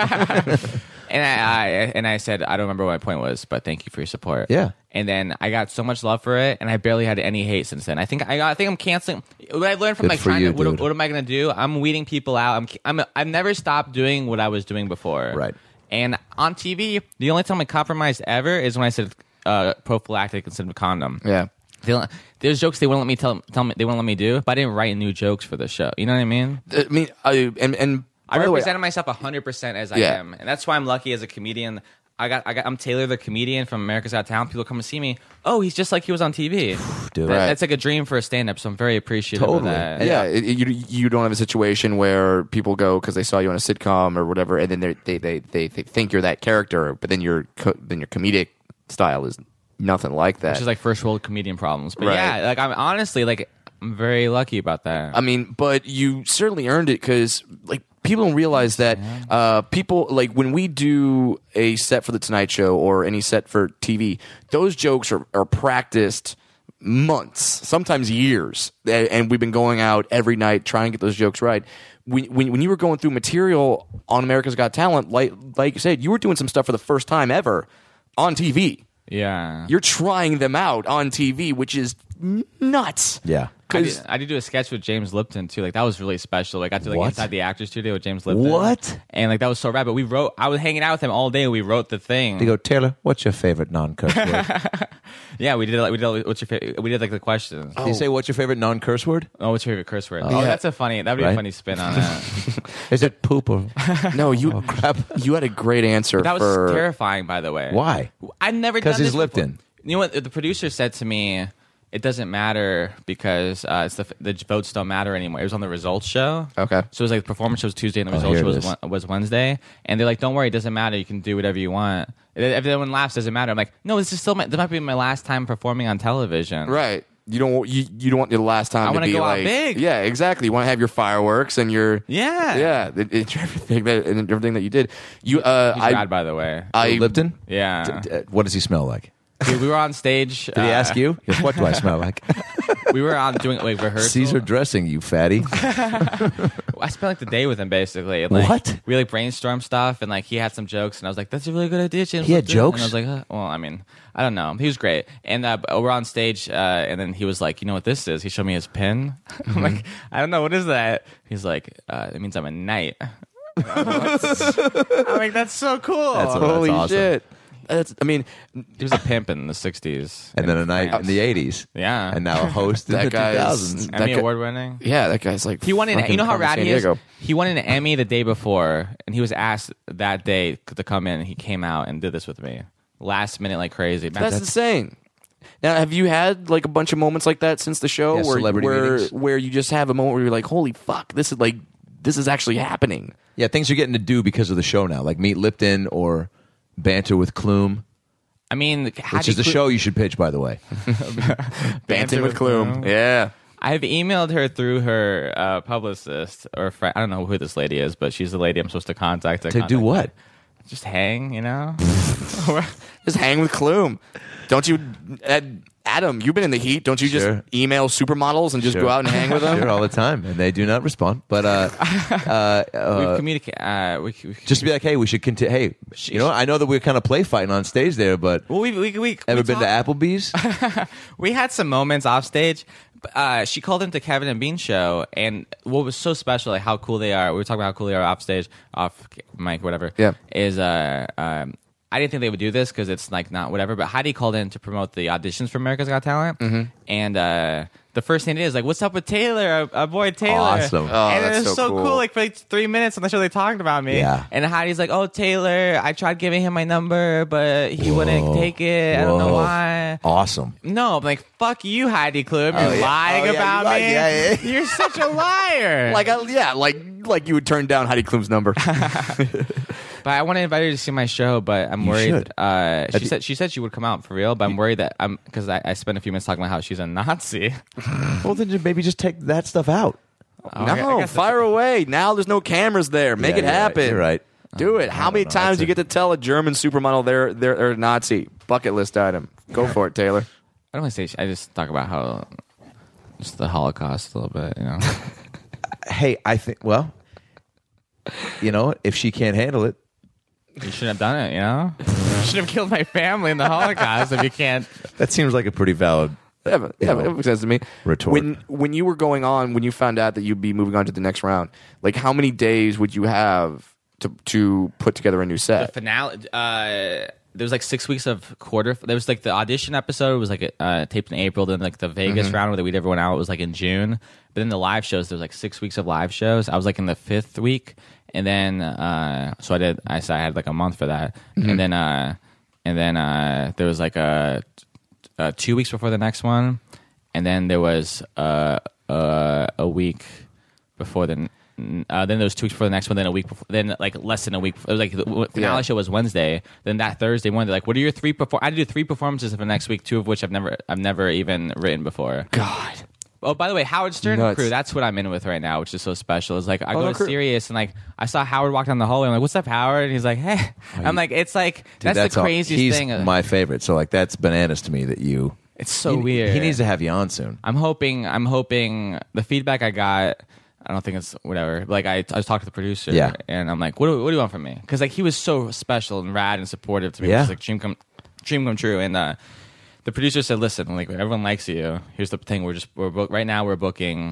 And I, I and I said I don't remember what my point was, but thank you for your support. Yeah. And then I got so much love for it, and I barely had any hate since then. I think I, got, I think I'm canceling. What I learned from Good like for trying you, to, what, dude. what am I going to do? I'm weeding people out. I'm I'm I've never stopped doing what I was doing before. Right. And on T V, the only time I compromised ever is when I said uh, prophylactic instead of condom. Yeah. They don't- There's jokes they wouldn't let me tell, tell me they wouldn't let me do, but I didn't write new jokes for the show. You know what I mean? I mean, I and and I by the way, represented myself one hundred percent as I Yeah. am, and that's why I'm lucky as a comedian. I got, I got, I'm Taylor the comedian from America's Got Talent. People come and see me. Oh, he's just like he was on T V. Dude. That- Right. That's like a dream for a stand-up. So I'm very appreciative Totally. of that. yeah, it, it- you you don't have a situation where people go because they saw you on a sitcom or whatever, and then they're- they they they they think you're that character, but then your co- then your comedic style is nothing like that. Which is like first world comedian problems. But Right. yeah, like I'm honestly like I'm very lucky about that. I mean, but you certainly earned it because like people don't realize that uh, people like when we do a set for the Tonight Show or any set for T V, those jokes are, are practiced months, sometimes years, A- and we've been going out every night trying to get those jokes right. When, when, when you were going through material on America's Got Talent, like like you said, you were doing some stuff for the first time ever on T V. yeah. You're trying them out on T V, which is nuts. Yeah. I did, Because I did do a sketch with James Lipton too. Like that was really special. Like, I got to like What? inside the actor studio with James Lipton. What? And like that was so rad. But we wrote. I was hanging out with him all day. We wrote the thing. They go, Taylor, what's your favorite non-curse word? Yeah, we did. Like, we did. What's your favorite? We did like the questions. Did you say what's your favorite non-curse word? Oh, what's your favorite curse word? Oh, Yeah. that's a funny. That would be Right? a funny spin on that. Is it poop or no, you oh, crap? you had a great answer That was for terrifying, by the way. Why? I've never 'Cause done he's this before. Lipton. You know what? The producer said to me, "It doesn't matter because uh, it's the the votes don't matter anymore." It was on the results show. Okay. So it was like the performance show was Tuesday and the Oh, results here show it was, is. Wed- was Wednesday. And they're like, "Don't worry, it doesn't matter. You can do whatever you want. If everyone laughs, doesn't matter." I'm like, "No, this is still my, this might be my last time performing on television." right. You don't you, you don't want the last time I to wanna be go out like big. Yeah, exactly. You want to have your fireworks and your Yeah. yeah it, it, everything that and everything that you did. You uh He's I rad, by the way. I Lipton? yeah. D- uh, What does he smell like? Dude, we were on stage. Did he ask you? He goes, what do I smell like? We were on doing like rehearsal. Caesar dressing, you fatty. I spent like the day with him basically. And, like, What? We like brainstormed stuff, and like he had some jokes, and I was like, "That's a really good idea, James." He had Lipton." jokes? And I was like, huh? "Well, I mean, I don't know." He was great, and uh, we're on stage, uh, and then he was like, "You know what this is?" He showed me his pin. I'm like, "I don't know what is that." He's like, uh, "It means I'm a knight." I'm like, "That's so cool." That's a- holy awesome. shit. That's I mean he was a pimp in the sixties, And then a night in the eighties. Yeah. And now a host in That the guy two is- thousands. that Emmy guy- award winning. yeah, that guy's like He won an. fucking You know how Carmen rad he is. Sandiego. He won an Emmy the day before, and he was asked that day to come in. And he came out and did this with me, last minute, like crazy. Man, That's, insane. Now, have you had like a bunch of moments like that since the show, Yeah, where celebrity where meetings. where you just have a moment where you're like, "Holy fuck, this is like this is actually happening." Yeah, things you're getting to do because of the show now, like Meet Lipton or Banter with Clume, I mean, which is the show you should pitch, by the way. Banting with Clume. Yeah. I've emailed her through her uh, publicist or friend. I don't know who this lady is, but she's the lady I'm supposed to contact. To contact do what? her. Just hang, you know. Just hang with Clume. Don't you? Ed, Adam, you've been in the heat. Don't you Sure. just email supermodels and just Sure. go out and hang with them? Sure, all the time, and they do not respond. But uh, uh, We've uh, communicated. Uh, we, we, just to be like, hey, we should continue. Hey, you know, I know that we're kind of play fighting on stage there, but well, we we we ever we been talked- to Applebee's? We had some moments off stage. Uh, she called into Kevin and Bean show, and what was so special, like how cool they are. We were talking about how cool they are off stage, off mic, whatever. Yeah. Is uh, um, I didn't think they would do this because it's like not whatever. But Heidi called in to promote the auditions for America's Got Talent, Mm-hmm. and uh, the first thing it is like, "What's up with Taylor, our, our boy Taylor?" Awesome. Oh, and that's it was so so cool. cool. Like for like three minutes on the show, they talked about me. Yeah. And Heidi's like, "Oh, Taylor, I tried giving him my number, but he wouldn't Whoa. take it. I don't know Whoa. why." Awesome. No, I'm like, fuck you, Heidi Klum. You're Oh, yeah. lying Oh, yeah, about you lied. me. Yeah, yeah. You're such a liar. Like, I, yeah, like like you would turn down Heidi Klum's number. but I want to invite her to see my show, but I'm You worried. should. Uh, she you- said she said she would come out for real, but I'm worried that I'm because I, I spent a few minutes talking about how she's a Nazi. Well, then just maybe just take that stuff out. Oh, I- I no, guess fire away. Now there's no cameras there. Make Yeah, it you're right. happen. You're right. Do it. How many know. times That's you a- get to tell a German supermodel they're they're, they're a Nazi? Bucket list item. Go for it, Taylor. I don't want to say. I just talk about how just the Holocaust a little bit. You know. Hey, I think. Well, you know, if she can't handle it, You shouldn't have done it, you know? You should have killed my family in the Holocaust if you can't. that seems like a pretty valid. Yeah, but, yeah, but it makes sense to me. Retort. When when you were going on, when you found out that you'd be moving on to the next round, like how many days would you have to to put together a new The set? finale, uh, there was like six weeks of quarter. There was like the audition episode was like uh, taped in April. Then like the Vegas Mm-hmm. round where we'd everyone out was like in June. But then the live shows, there was like six weeks of live shows. I was like in the fifth week. And then, uh, so I did, I, so I had like a month for that. Mm-hmm. And then, uh, and then uh, there was like a, uh, two weeks before the next one. And then there was uh, uh, a week before the. Uh, then there was two weeks before the next one. Then a week before. Then like less than a week. It was like the w- finale Yeah. show was Wednesday. Then that Thursday morning, they're like, "What are your three perform?" I had to do three performances for the next week, two of which I've never, I've never even written before. God. Oh, by the way, Howard Stern Nuts. crew. That's what I'm in with right now, which is so special. It's like I Oh, go no to crew. Sirius and like I saw Howard walk down the hallway. I'm like, "What's up, Howard?" And he's like, "Hey." I'm like, "It's like Dude, that's, the all- craziest he's thing." my favorite. So like that's bananas to me that you. It's so he, weird. He needs to have you on soon. I'm hoping. I'm hoping the feedback I got. I don't think it's whatever. Like I, I was talking to the producer, Yeah. and I'm like, "What do, what do you want from me?" Because like he was so special and rad and supportive to me. Yeah. It was like dream come, dream come true. And uh, the producer said, "Listen, like everyone likes you. Here's the thing. We're just we're book, right now. We're booking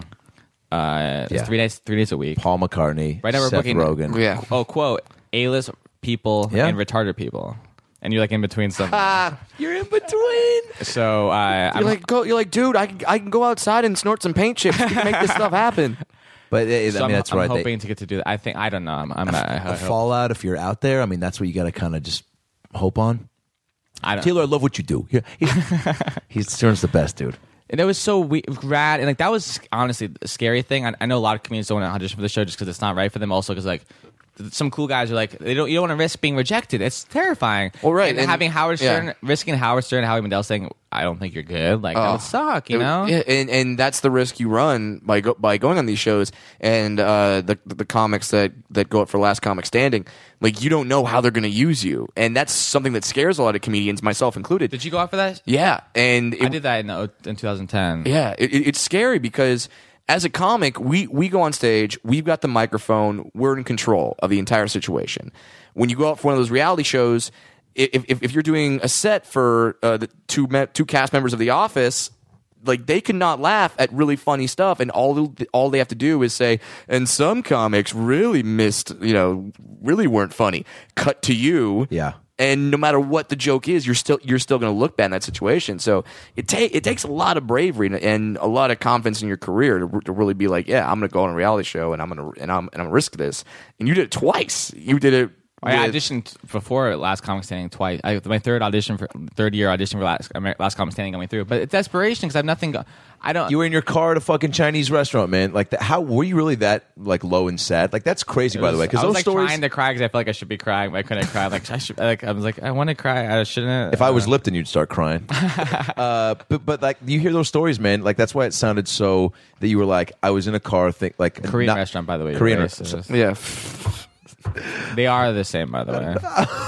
uh, it's Yeah. three days three days a week. Paul McCartney, Right now we're Seth booking Rogen. Yeah. Oh, quote A-list people Yeah. and retarded people, and you're like in between some. You're in between. so uh, You're I'm like, go. You're like, dude, I can, I can go outside and snort some paint chips. We can make this stuff happen. But it, so I mean, I'm, that's I'm right. They- hoping to get to do that. I think I don't know. I'm. I'm I, I a hope- fallout if you're out there. I mean, that's what you got to kind of just hope on. I don't. Taylor, I love what you do. He, he, he's Stern's the best, dude. And it was so we- rad, and like that was honestly a scary thing. I, I know a lot of comedians don't want to audition for the show just because it's not right for them. Also, because like th- some cool guys are like they don't. You don't want to risk being rejected. It's terrifying. Well, right, And, and- having Howard Stern, yeah. risking Howard Stern, and Howie Mandel saying, "I don't think you're good." Like that Oh. would suck. You It- know. yeah, and and that's the risk you run by go, by going on these shows. And uh, the the comics that that go up for Last Comic Standing, like you don't know how they're going to use you, and that's something that scares a lot of comedians, myself included. Did you go out for that? Yeah, and it, I did that in uh, in twenty ten. Yeah, it, it- it's scary because as a comic, we we go on stage, we've got the microphone, we're in control of the entire situation. When you go out for one of those reality shows, if if, if you're doing a set for uh, the two me- two cast members of The Office, like they cannot laugh at really funny stuff, and all all they have to do is say, and some comics really missed, you know, really weren't funny. Cut to you, Yeah. and no matter what the joke is, you're still you're still going to look bad in that situation. So it ta- it takes a lot of bravery and, and a lot of confidence in your career to, to really be like, yeah, I'm going to go on a reality show and I'm going to and I'm and I'm gonna risk this. And you did it twice. You did it. I with- auditioned before Last Comic Standing twice. I, my third audition for third year audition for Last, Last Comic Standing got me through. But it's desperation because I have nothing. Go- I don't. You were in your car at a fucking Chinese restaurant, man. Like, that, how were you really that like low and sad? Like, that's crazy, It by the was- way. Because I those was like stories. trying to cry because I feel like I should be crying, but I couldn't cry. Like I should. Like I was like I want to cry. I shouldn't. If I was uh, Lipton, you'd start crying. uh, but but like you hear those stories, man. Like that's why it sounded so that you were like, I was in a car, think like Korean not- restaurant, by the way. you're Korean racist. restaurant. yeah. They are the same, by the way.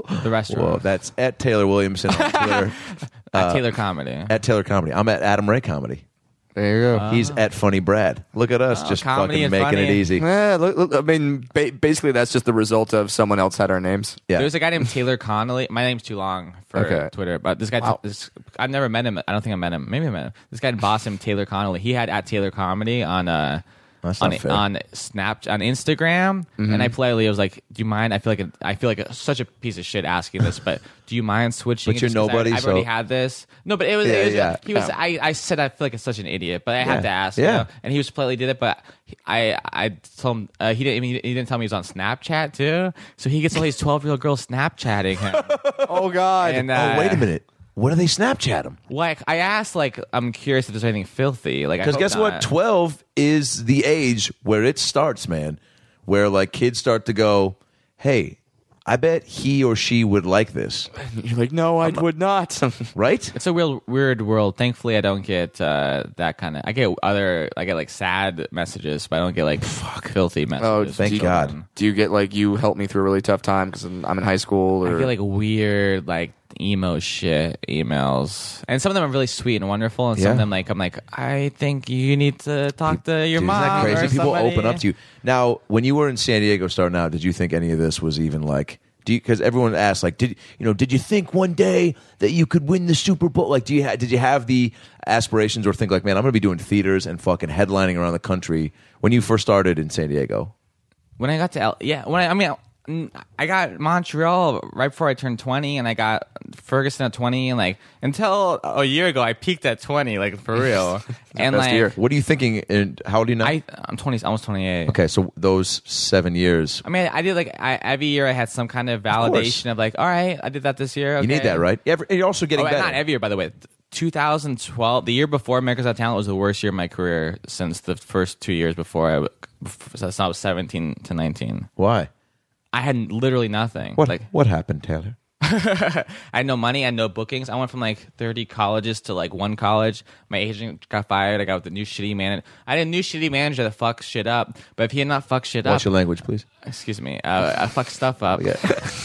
The restaurant. Whoa, that's at Taylor Williamson on Twitter. At Taylor Comedy. At Taylor Comedy. I'm at Adam Ray Comedy. There you go. He's at Funny Brad. Look at us, Oh, just comedy fucking and making funny. it easy. Yeah, look, look, I mean, ba- basically that's just the result of someone else had our names. Yeah. There's a guy named Taylor Connolly. My name's too long for Okay. Twitter, but this guy, Wow. this, I've never met him. I don't think I met him. Maybe I met him. This guy, boss him, Taylor Connolly. He had at Taylor Comedy on uh, That's on not fair. on Snap on Instagram, Mm-hmm. and I politely was like, "Do you mind?" I feel like a, I feel like a, such a piece of shit asking this, but do you mind switching? But it you're just 'cause nobody, I, I've so- already had this. No, but it was. Yeah, it was yeah. He was. Yeah. I, I said I feel like it's such an idiot, but I Yeah. had to ask. Yeah. You know? And he was politely did it, but I I told him uh, he didn't. I mean, he didn't tell me he was on Snapchat too. So he gets all these twelve year old girls Snapchatting him. Oh God! And, uh, Oh, wait a minute. What do they Snapchat him? Like I asked, like I'm curious if there's anything filthy. Like I Because hope guess what? not. twelve is the age where it starts, man. Where like kids start to go, hey, I bet he or she would like this, You're like, no, I would not. right? It's a real weird world. Thankfully, I don't get uh, that kind of. I get other. I get like sad messages, but I don't get like fuck filthy messages. thank from God. children. Do you get like you helped me through a really tough time because I'm I'm in high school? Or I get like weird, like emo shit emails, and some of them are really sweet and wonderful, and some Yeah. of them like I'm like I think you need to talk to your Dude, mom. isn't that crazy? or People somebody. open up to you. Now, when you were in San Diego starting out, did you think any of this was even like? Do you? Because everyone asks, like, did you know? Did you think one day that you could win the Super Bowl? Like, do you? Ha- did you have the aspirations or think like, man, I'm going to be doing theaters and fucking headlining around the country when you first started in San Diego? When I got to L- yeah, when I, I mean, mm, I got Montreal right before I turned twenty, and I got Ferguson at twenty, and like until a year ago, I peaked at twenty, like for real. And best like, year. What are you thinking? And how old are you now? I I'm twenty, almost twenty-eight. okay, so those seven years, I mean, I did like I, every year I had some kind of validation of, like, all right, I did that this year. you okay. need that, right? Every, you're also getting Oh, better. not every year, by the way. twenty twelve, the year before America's Got Talent, was the worst year of my career since the first two years before I, since I was seventeen to nineteen. Why? I had literally nothing. What? Like, what happened, Taylor? I had no money, I had no bookings. I went from like thirty colleges to like one college. My agent got fired. I got with the new shitty manager. I had a new shitty manager that fucked shit up. But if he had not fucked shit Watch up, your language, please. excuse me, uh, I fucked stuff up. Yeah,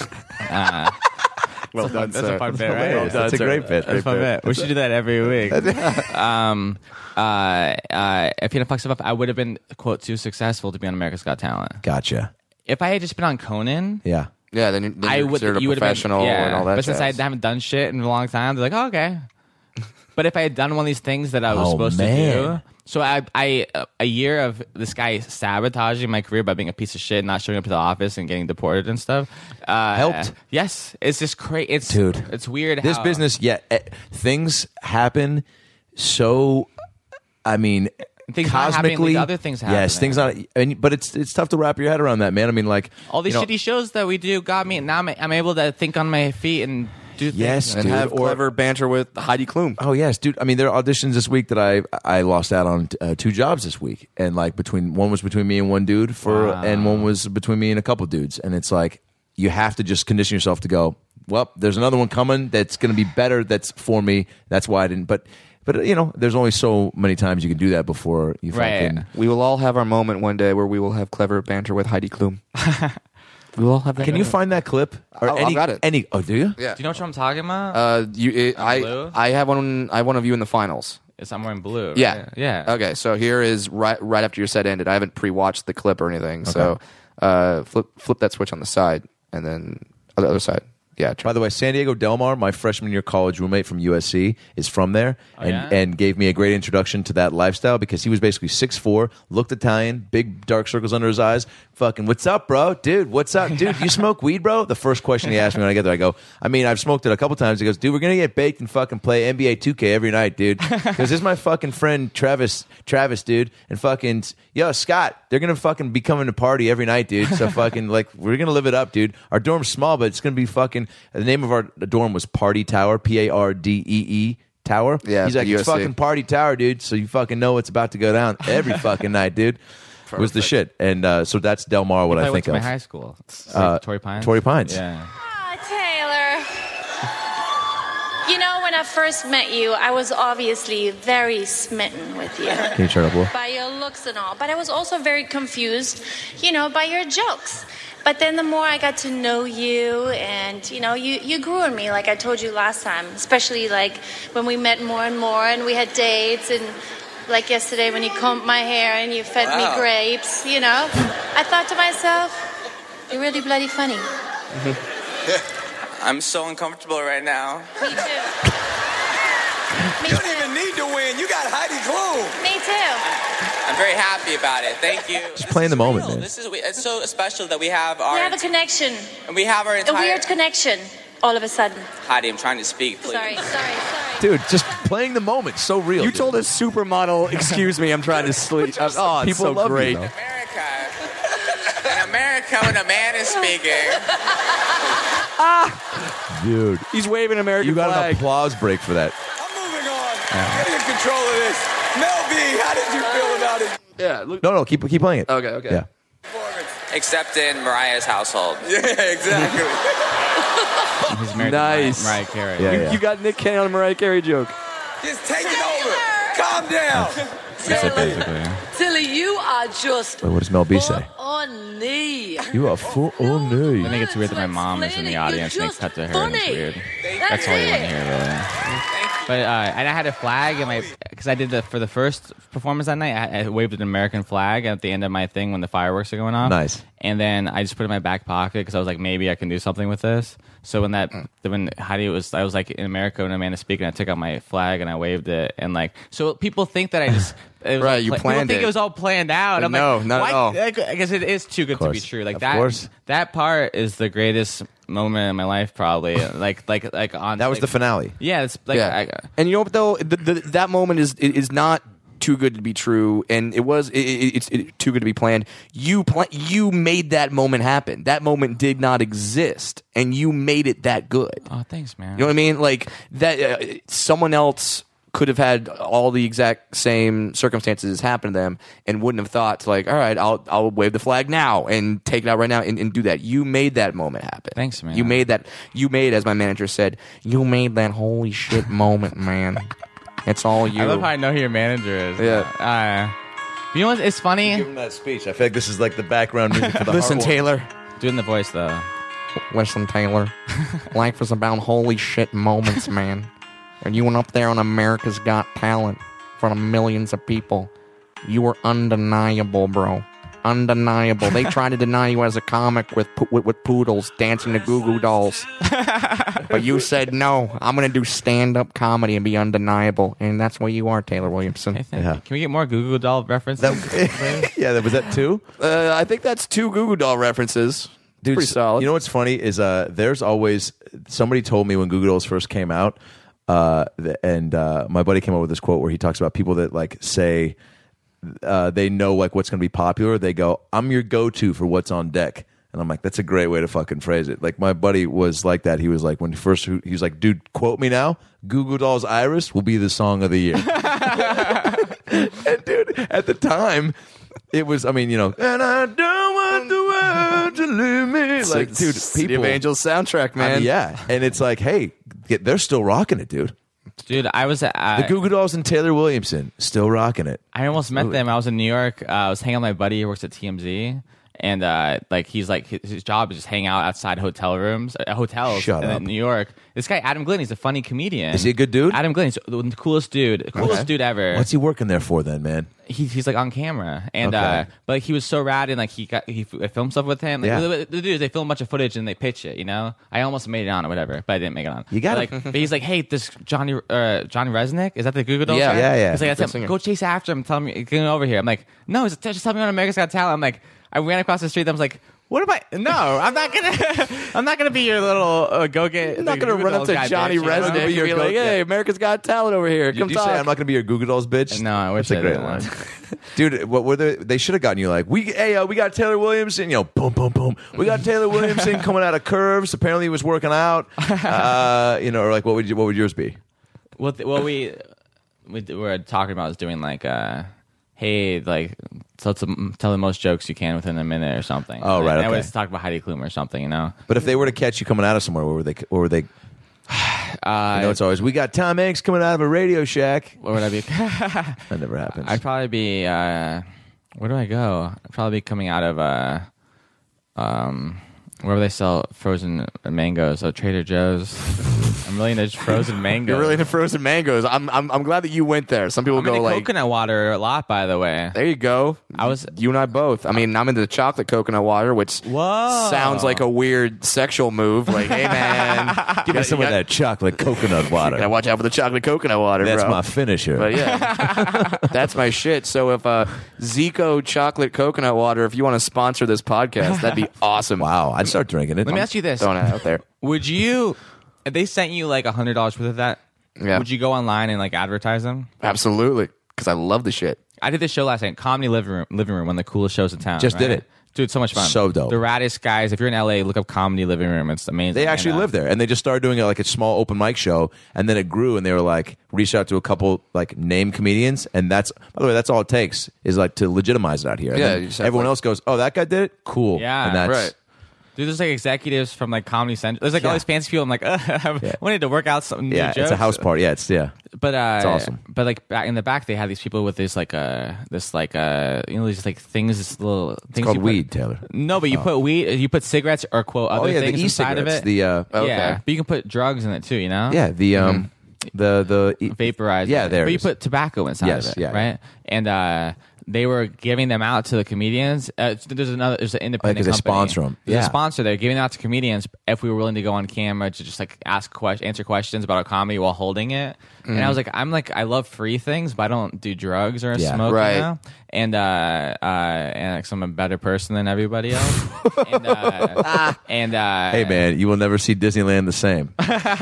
well done, That's a sir. fun bit, right? hilarious. That's a sir. great bit. That's a fun bit. We should do that every week. um, uh, uh, if he hadn't fucked stuff up, I would have been quote too successful to be on America's Got Talent. Gotcha. If I had just been on Conan, Yeah. Yeah, then, you- then I you're would. considered You a would have been professional yeah. and all that. But since I jazz. haven't done shit in a long time, they're like, oh, okay. But if I had done one of these things that I was Oh, supposed to man. do, so I, I, uh, a year of this guy sabotaging my career by being a piece of shit, not showing up to the office and getting deported and stuff, uh, Helped. Yes, it's just crazy. It's Dude. it's weird. This how, business, yeah, eh, things happen so. I mean, Things not happening, cosmically, these other things Yes, happening. things not. And but it's it's tough to wrap your head around that, man. I mean, like all these you know, shitty shows that we do got me. Now I'm, I'm able to think on my feet and do things. Yes, and dude, have or- clever banter with Heidi Klum. Oh yes, dude. I mean, there are auditions this week that I I lost out on uh, two jobs this week, and like between one was between me and one dude for, Wow. and one was between me and a couple dudes, and it's like you have to just condition yourself to go. Well, there's another one coming that's going to be better. That's for me. That's why I didn't. But but you know, there's only so many times you can do that before you Right. fucking. We will all have our moment one day where we will have clever banter with Heidi Klum. we will all have that. Can you moment. find that clip or Oh, I've any got it. any? Oh, do you? Yeah. Do you know what I'm talking about? Uh, you, it, I, Blue? I have one. I have one of you in the finals. it's I'm wearing blue. Yeah, right? yeah. Okay, so here is right right after your set ended. I haven't pre-watched the clip or anything. So, uh, flip flip that switch on the side, and then on the other side. Yeah. Try. By the way, San Diego Del Mar, my freshman year college roommate from U S C, is from there, and, yeah? and gave me a great introduction to that lifestyle because he was basically six foot four, looked Italian, big dark circles under his eyes. Fucking, what's up, bro? Dude, what's up? Dude, you smoke weed, bro? The first question he asked me when I get there, I go, I mean, I've smoked it a couple times. He goes, dude, we're going to get baked and fucking play N B A two K every night, dude. Because this is my fucking friend Travis, Travis, dude, and fucking, yo, Scott, they're going to fucking be coming to party every night, dude. So fucking, like, we're going to live it up, dude. Our dorm's small, but it's going to be fucking, the name of our dorm was Party Tower, P A R D E E Tower. Yeah, He's like, the it's U S C. fucking Party Tower, dude. So you fucking know what's about to go down every fucking night, dude. It was the shit. And uh, so that's Del Mar, what I I went think to my of. high school. Uh, Torrey Pines. Torrey Pines. Yeah. Ah, Taylor. You know, when I first met you, I was obviously very smitten with you. Can you turn up a little? By your looks and all. But I was also very confused, you know, by your jokes. But then the more I got to know you, and you know, you, you grew on me, like I told you last time, especially like when we met more and more and we had dates, and like yesterday when you combed my hair and you fed Wow. me grapes, you know. I thought to myself, you're really bloody funny. I'm so uncomfortable right now. Me too. Me You don't too. even need to win. You got Heidi Klum. Me too. I'm very happy about it. Thank you. Just playing the moment, man. This is it's so special that we have our We have a connection, we have our a entire weird connection, all of a sudden. Heidi, I'm trying to speak, please. Sorry, sorry, sorry. Dude, just playing the moment, so real. You dude. told a supermodel, "Excuse me, I'm trying to sleep." Oh, it's People so love you, great. though. America. In America, when a man is speaking, Dude, He's waving an American you got flag. an applause break for that. I'm moving on. Getting in control of this. Mel B, how did you feel about it? Yeah, look. No, no, keep keep playing it. Okay, okay. Yeah. except in Mariah's household. Yeah, exactly. He's married Nice. to Mariah, Mariah Carey. Yeah, You, yeah. you got Nick Cannon on a Mariah Carey joke. Just take it over. Calm down. That's it, basically. Tilly, you are just Wait, what does Mel B say? on knee. You are full on knee. I think it's weird that my mom is in the audience and they cut to her and it's weird. That's all you want to hear, really. But uh, and I had a flag in my because I did the for the first performance that night. I, I waved an American flag at the end of my thing when the fireworks are going off. Nice. And then I just put it in my back pocket because I was like, maybe I can do something with this. So when that when Heidi was, I was like in America when Amanda's speaking, I took out my flag and I waved it, and like so people think that I just it was Right, all you pla- planned people think it. it was all planned out. I'm No, like, not at why- all. Like, I guess it is too good to be course. true. Like Of that course. that part is the greatest moment in my life, probably. like like like on That was like, the finale. Yeah, it's like yeah. I, and you know what though, the, the, that moment is is not too good to be true, and it was it, it, it's it, too good to be planned. You pla- you made that moment happen. That moment did not exist, and you made it that good. oh, thanks, man. You know what I mean? Like that. Uh, someone else could have had all the exact same circumstances happen to them, and wouldn't have thought like, all right, I'll I'll wave the flag now and take it out right now and, and do that. You made that moment happen. Thanks, man. You made that. You made, as my manager said, you made that holy shit moment, man. It's all you. I love how I know who your manager is. Yeah. Uh, you know what? It's funny. Give him that speech. I feel like this is like the background music for the Listen, heartwarming- Taylor. Doing the voice though. Listen, Taylor. Life is about holy shit moments, man. And you went up there on America's Got Talent in front of millions of people. You were undeniable, bro. Undeniable. They tried to deny you as a comic with po- with, with poodles dancing to Goo Goo Dolls. But you said, no, I'm going to do stand-up comedy and be undeniable. And that's what you are, Taylor Williamson. Hey, thank Yeah. you. Can we get more Google Doll references? That, yeah, that was that too. Uh, I think that's two Goo Goo Doll references. Dude, Pretty solid. You know what's funny is uh, there's always somebody told me when Google Dolls first came out, uh, th- and uh, my buddy came up with this quote where he talks about people that like say uh, they know like what's going to be popular. They go, "I'm your go-to for what's on deck," and I'm like, that's a great way to fucking phrase it. Like my buddy was like that. He was like when he first he was like, "Dude, quote me now. Google Dolls Iris will be the song of the year." And dude, at the time. It was, I mean, you know, and I don't want the world to leave me. Like, dude, City people, of Angels soundtrack, I man. mean, yeah, and it's like, hey, get, they're still rocking it, dude. Dude, I was at, The Goo Goo Dolls and Taylor Williamson still rocking it. I almost met them. I was in New York. Uh, I was hanging out with my buddy who works at T M Z. And uh, like he's like his, his job is just hang out outside hotel rooms, uh, hotels Shut in up. New York. This guy Adam Glynn, he's a funny comedian. Is he a good dude? Adam Glynn, he's the coolest dude, the coolest Okay. dude ever. What's he working there for then, man? he, he's like on camera, and Okay. uh, but like, he was so rad, and like he got he f- filmed stuff with him. Like, Yeah. the, the dude is they film a bunch of footage and they pitch it. You know, I almost made it on or whatever, but I didn't make it on. You gotta- But, like, but he's like, hey, this Johnny uh, Johnny Resnick, is that the Goo Goo Dolls Yeah. guy? Yeah, yeah. He's like, Good that's him. singer. Go chase after him. Tell him get him over here. I'm like, no, he's just tell me on America's Got Talent. I'm like, I ran across the street. I was like. What am I? No, I'm not gonna. I'm not gonna be your little uh, go get. I'm not going to run up to guy, Johnny bitch, you know? Resnick and your be goat- like, hey, yeah. America's Got Talent over here. Did Come you talk. say I'm not going to be your Goo Goo Dolls bitch? No, I wish That's a I great didn't. line. Dude, what were they? They should have gotten you like, we, hey, uh, we got Taylor Williamson, you know, boom, boom, boom. We got Taylor Williamson coming out of Curves. Apparently, he was working out. Uh, you know, or like, what would you, what would yours be? Well, th- well, we we d- were talking about is doing like, uh, hey, like tell some, tell the most jokes you can within a minute or something. Oh, right, And I okay. always talk about Heidi Klum or something, you know. But if they were to catch you coming out of somewhere, where were they? Where were they? Uh, You know, it's always we got Tom Hanks coming out of a Radio Shack. what would I be? That never happens. I'd probably be. Uh, where do I go? I'd probably be coming out of. Uh, um, wherever they sell frozen mangoes, uh, Trader Joe's. I'm really into frozen mangoes. You're really into frozen mangoes. I'm I'm I'm glad that you went there. Some people I'm go into like coconut water a lot, by the way. there you go. I was- you and I both. I mean, I'm into the chocolate coconut water, which Whoa. sounds like a weird sexual move. Like, hey man, Give me some of that chocolate coconut water. Gotta watch out for the chocolate coconut water. That's bro. my finisher. But yeah, that's my shit. So if uh, Zico chocolate coconut water, if you want to sponsor this podcast, that'd be awesome. Wow, I'd start drinking it. Let me ask you this. Throwing it out there. Would you, if they sent you like one hundred dollars worth of that, Yeah. would you go online and like advertise them? Absolutely, because I love the shit. I did this show last night, Comedy Living Room, living room one of the coolest shows in town. Just did right? it. Dude, so much fun. So dope. The raddest guys. If you're in L A, look up Comedy Living Room. It's amazing. They actually And, uh, live there, and they just started doing it like a small open mic show, and then it grew, and they were like reached out to a couple like name comedians, and that's by the way, that's all it takes is like to legitimize it out here. And Yeah, then you just have, everyone like- else goes, "Oh, that guy did it, cool." Yeah, and that's, right. Dude, there's like executives from like Comedy Central. There's like all Yeah. these fancy people. I'm like, uh, I wanted to work out some new Yeah, jokes. it's a house party. Yeah, it's yeah. But uh, It's awesome. But like back in the back, they had these people with this like uh this like uh you know these like things, this little things. It's called you put- weed, Taylor. No, but you put weed, you put cigarettes or quote other Oh yeah, things the inside of e-cigarettes. it. The uh, Okay. Yeah, but you can put drugs in it too. You know. yeah, the um, the the e- Vaporize. Yeah, there. But it you is. put tobacco inside Yes, of it, yeah. right? And uh, they were giving them out to the comedians. Uh, there's another. There's an independent. Oh, 'cause they company. sponsor 'em. There's Yeah. a sponsor. They're giving it out to comedians if we were willing to go on camera to just like ask questions, answer questions about our comedy while holding it. And I was like, I'm like, I love free things, but I don't do drugs or Yeah. smoke. Right. You know? And uh, uh, and like, so I'm a better person than everybody else. and uh, and uh, Hey man, you will never see Disneyland the same.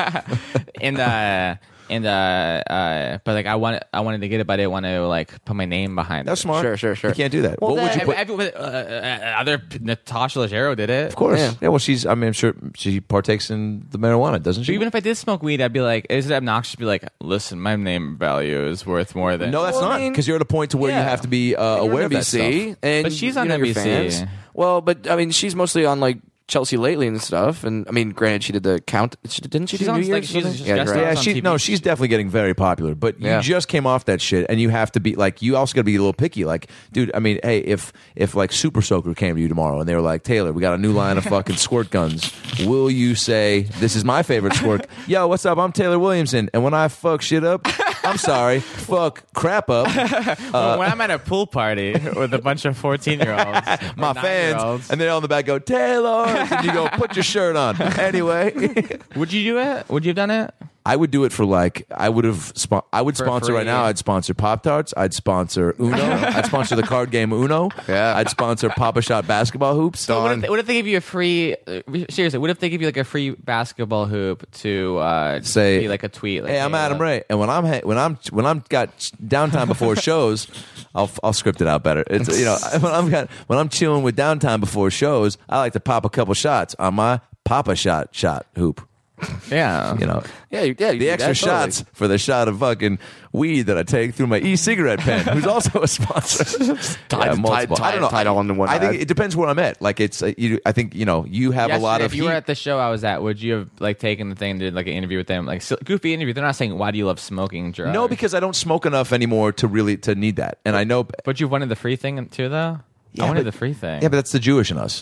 and uh and uh uh but like I wanted I wanted to get it, but I didn't want to like put my name behind That's it. smart. Sure, sure, sure. You can't do that. Well, what would you put? every, every, uh, uh, other Natasha Leggero did it. Of course. Yeah. Yeah. Well, she's. I mean, I'm sure she partakes in the marijuana, doesn't But she? even if I did smoke weed, I'd be like, is it obnoxious to be like, listen, my name value is worth more than no, that's Well, I not mean, because you're at a point to where yeah. you have to be uh, You're aware on of that N B C, stuff. and But she's you on know, your N B C. fans. Well, but I mean, she's mostly on like Chelsea Lately and stuff. And I mean, granted, she did the count. She, didn't she She's do on, New like, Year's? she's or something? just guest right. Yeah, on she T V. no, she's definitely getting very popular. But you Yeah. just came off that shit, and you have to be like, you also got to be a little picky. Like, dude, I mean, hey, if if like Super Soaker came to you tomorrow and they were like, Taylor, we got a new line of fucking squirt guns, will you say this is my favorite squirt? Yo, what's up? I'm Taylor Williamson, and when I fuck shit up, I'm sorry, fuck crap up. Well, when I'm at a pool party with a bunch of fourteen year olds, My fans, and they're on the back go Taylor, and you go put your shirt on. Anyway, would you do it? Would you have done it? I would do it for like I would have. Spo- I would For sponsor right free. now. I'd sponsor Pop Tarts. I'd sponsor Uno. I'd sponsor the card game Uno. Yeah. I'd sponsor Papa Shot basketball hoops. What if, they, what if they give you a free? Uh, seriously, what if they give you like a free basketball hoop to uh, Say, be like a tweet? Like, Hey, I'm Adam uh, Ray, and when I'm ha- when I'm when I'm got downtime before shows, I'll I'll script it out better. It's you know when I'm got when I'm chilling with downtime before shows, I like to pop a couple shots on my Papa Shot shot hoop. Yeah, You know, Yeah, you, yeah. You the do extra that, totally. shots for the shot of fucking weed that I take through my e-cigarette pen, who's also a sponsor. Tied- multiple. tied- I don't know. tied all into one I think ad. it depends where I'm at. Like it's, uh, you, I think you know, you have a lot Yesterday, of. If you were heat. at the show I was at, would you have like taken the thing and did like an interview with them, like s- goofy interview? They're not saying why do you love smoking drugs. No, because I don't smoke enough anymore to really to need that, and I know. But you wanted the free thing too, though. Yeah, I wanted but- the free thing. Yeah, but that's the Jewish in us.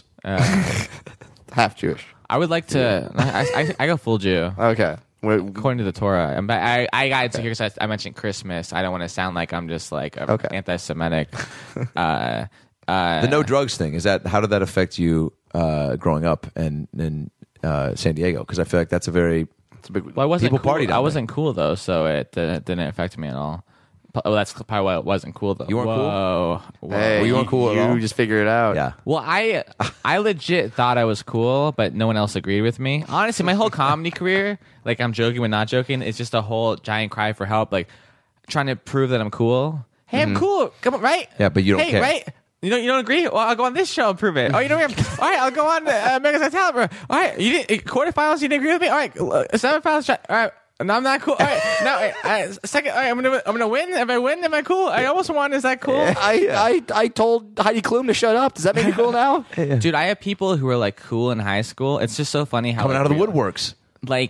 half Jewish. I would like to. I, I, I go full Jew. Okay. Wait, According to the Torah, and but I I got insecure because I, I mentioned Christmas. I don't want to sound like I'm just like a Okay. anti-Semitic. uh, uh, The no drugs thing is that how did that affect you uh, growing up and in uh, San Diego? Because I feel like that's a very it's a big. well, I wasn't people cool. party down I there. wasn't cool though, so it, uh, didn't affect me at all. Oh, that's probably why it wasn't cool though. You weren't cool? Whoa. Whoa. Hey, Well, you weren't cool at you all? just figure it out. yeah. Well, I I legit thought I was cool, but no one else agreed with me. Honestly, my whole comedy career, like I'm joking but not joking, it's just a whole giant cry for help, like trying to prove that I'm cool. Hey, I'm cool. Come on, right? Yeah, but you don't hey, care. right? You don't you don't agree? Well, I'll go on this show and prove it. Oh, you don't agree? All right, I'll go on uh, America's Got Talent. Bro. All right, you didn't quarterfinals. You didn't agree with me. All right, uh, semifinals. All right. No, I'm not cool. All right, now all right, second. All right, I'm gonna I'm gonna win. If I win, am I cool? I almost won. Is that cool? I, I I told Heidi Klum to shut up. Does that make me cool now? Dude, I have people who are like cool in high school. It's just so funny how Coming like, out of the real- woodworks. like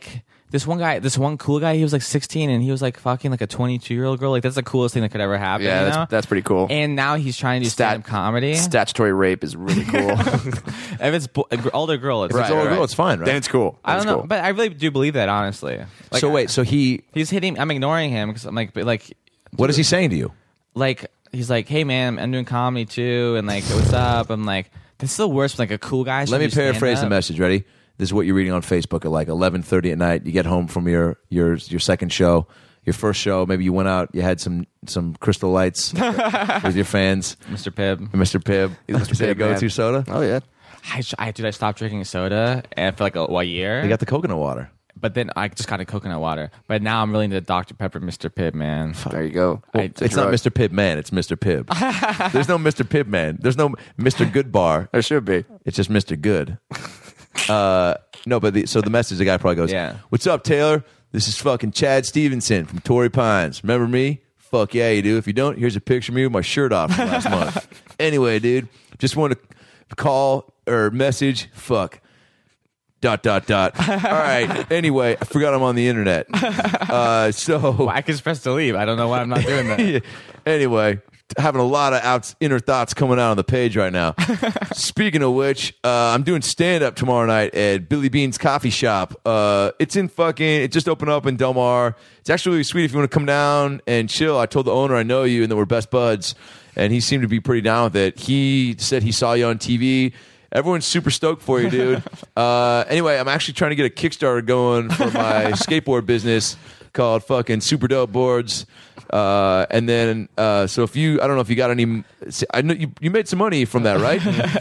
this one guy, this one cool guy, he was like sixteen and he was like fucking like a twenty-two year old girl. Like that's the coolest thing that could ever happen. Yeah, you that's, know? that's pretty cool. And now he's trying to do Stat- stand-up comedy. Statutory rape is really cool. If it's bo- an older girl, it's If it's Right, older right. girl, it's fine, right? Then it's cool. I Then don't it's know, cool. but I really do believe that honestly. Like, so wait, so he, he's hitting. I'm ignoring him because I'm like, but like, what is he saying to you? like he's like, hey man, I'm doing comedy too, and like, what's up? I'm like, that's the worst. Like a cool guy. Let me should do paraphrase the stand-up. message. Ready? This is what you're reading on Facebook at like eleven thirty at night. You get home from your your your second show, your first show. Maybe you went out, you had some some Crystal Lights with your fans, Mister Pibb. Mister Pibb. Mister Is that a Pibb, man. go-to soda? Oh yeah. I, I dude, I stopped drinking soda and for like a, a year. They got the coconut water. But then I just got a coconut water. But now I'm really into Doctor Pepper, Mister Pibb, man. There you go. I- It's a It's not drug. Mister Pibb Man. It's Mister Pibb. There's no Mister Pibb Man. There's no Mister Good Bar. There should be. It's just Mister Good. Uh, no, but the, so the message, the guy probably goes, Yeah. "What's up, Taylor? This is fucking Chad Stevenson from Torrey Pines. Remember me? Fuck yeah, you do. If you don't, here's a picture of me with my shirt off from last month. Anyway, dude, just want to call or message. Fuck. Dot dot dot. All right. Anyway, I forgot I'm on the internet. Uh, so Well, I can just press delete. I don't know why I'm not doing that. anyway, having a lot of outs, inner thoughts coming out on the page right now. Speaking of which, uh, I'm doing stand up tomorrow night at Billy Bean's Coffee Shop. Uh, it's in fucking. It just opened up in Del Mar. It's actually really sweet if you want to come down and chill. I told the owner I know you and that we're best buds, and he seemed to be pretty down with it. He said he saw you on T V. Everyone's super stoked for you, dude. Uh, anyway, I'm actually trying to get a Kickstarter going for my skateboard business called fucking Super Dope Boards. Uh, and then, uh, so if you, I don't know if you got any, I know you, you made some money from that, right?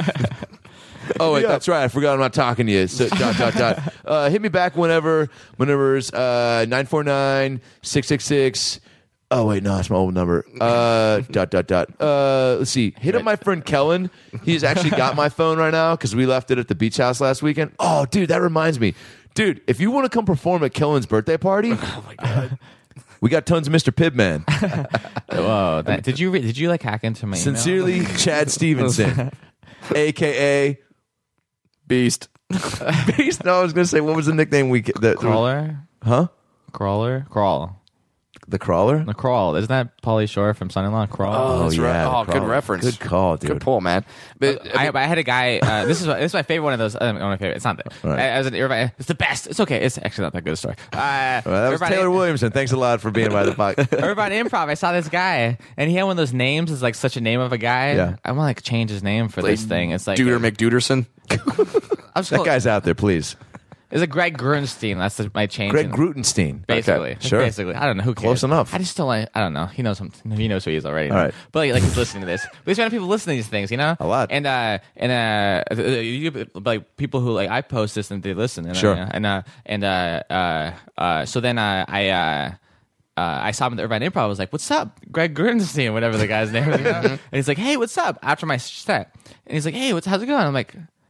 Oh, wait, that's right. I forgot I'm not talking to you. So, dot, dot, dot. Uh, hit me back whenever, whenever's uh, nine four nine, six six six. Oh, wait, no, that's my old number. Uh, dot, dot, dot. Uh, let's see. Hit up my friend Kellen. He's actually got my phone right now because we left it at the beach house last weekend. Oh, dude, that reminds me. Dude, if you want to come perform at Kellen's birthday party, oh, my God. We got tons of Mister Pibb Man. Whoa! That, did you re- did you like hack into my email? Sincerely, Chad Stevenson, a k a. Beast. Beast? No, I was going to say, what was the nickname we... The, Crawler? Huh? Crawler? Crawl. The Crawler? The Crawl. Isn't that Pauly Shore from Son-in-Law? Crawl. Oh, that's yeah, right. the Oh, good Crawler. reference. Good call, dude. Good pull, man. But I, I had a guy. Uh, this is this is my favorite one of those. Uh, my favorite. It's not that. Right. I, I was an Irvine. It's the best. It's okay. It's actually not that good a story. Uh, Well, that was Irvine- Taylor Williamson. Thanks a lot for being by the podcast. Irvine Improv. I saw this guy, and he had one of those names. It's like such a name of a guy. Yeah. I want to like change his name for this thing. It's like Duder McDuderson. I'm just That gonna- guy's out there, please. It's a Greg Grunstein. That's the, my change. Greg in- Grutenstein. Basically, Okay, sure. Basically, I don't know who cares. Close enough. I just don't like. I don't know. He knows him. He knows who he is already. All right. But like, like he's listening to this. But there's many people listening to these things, you know. A lot. And uh and uh, you, like people who like I post this and they listen. And, Sure. Uh, and uh and uh uh, uh so then uh, I uh. Uh, I saw him at the Irvine Improv. I was like, "What's up, Greg Grunstein, whatever the guy's name is." You know? And he's like, "Hey, what's up?" After my set, and he's like, "Hey, what's how's it going?" I'm like,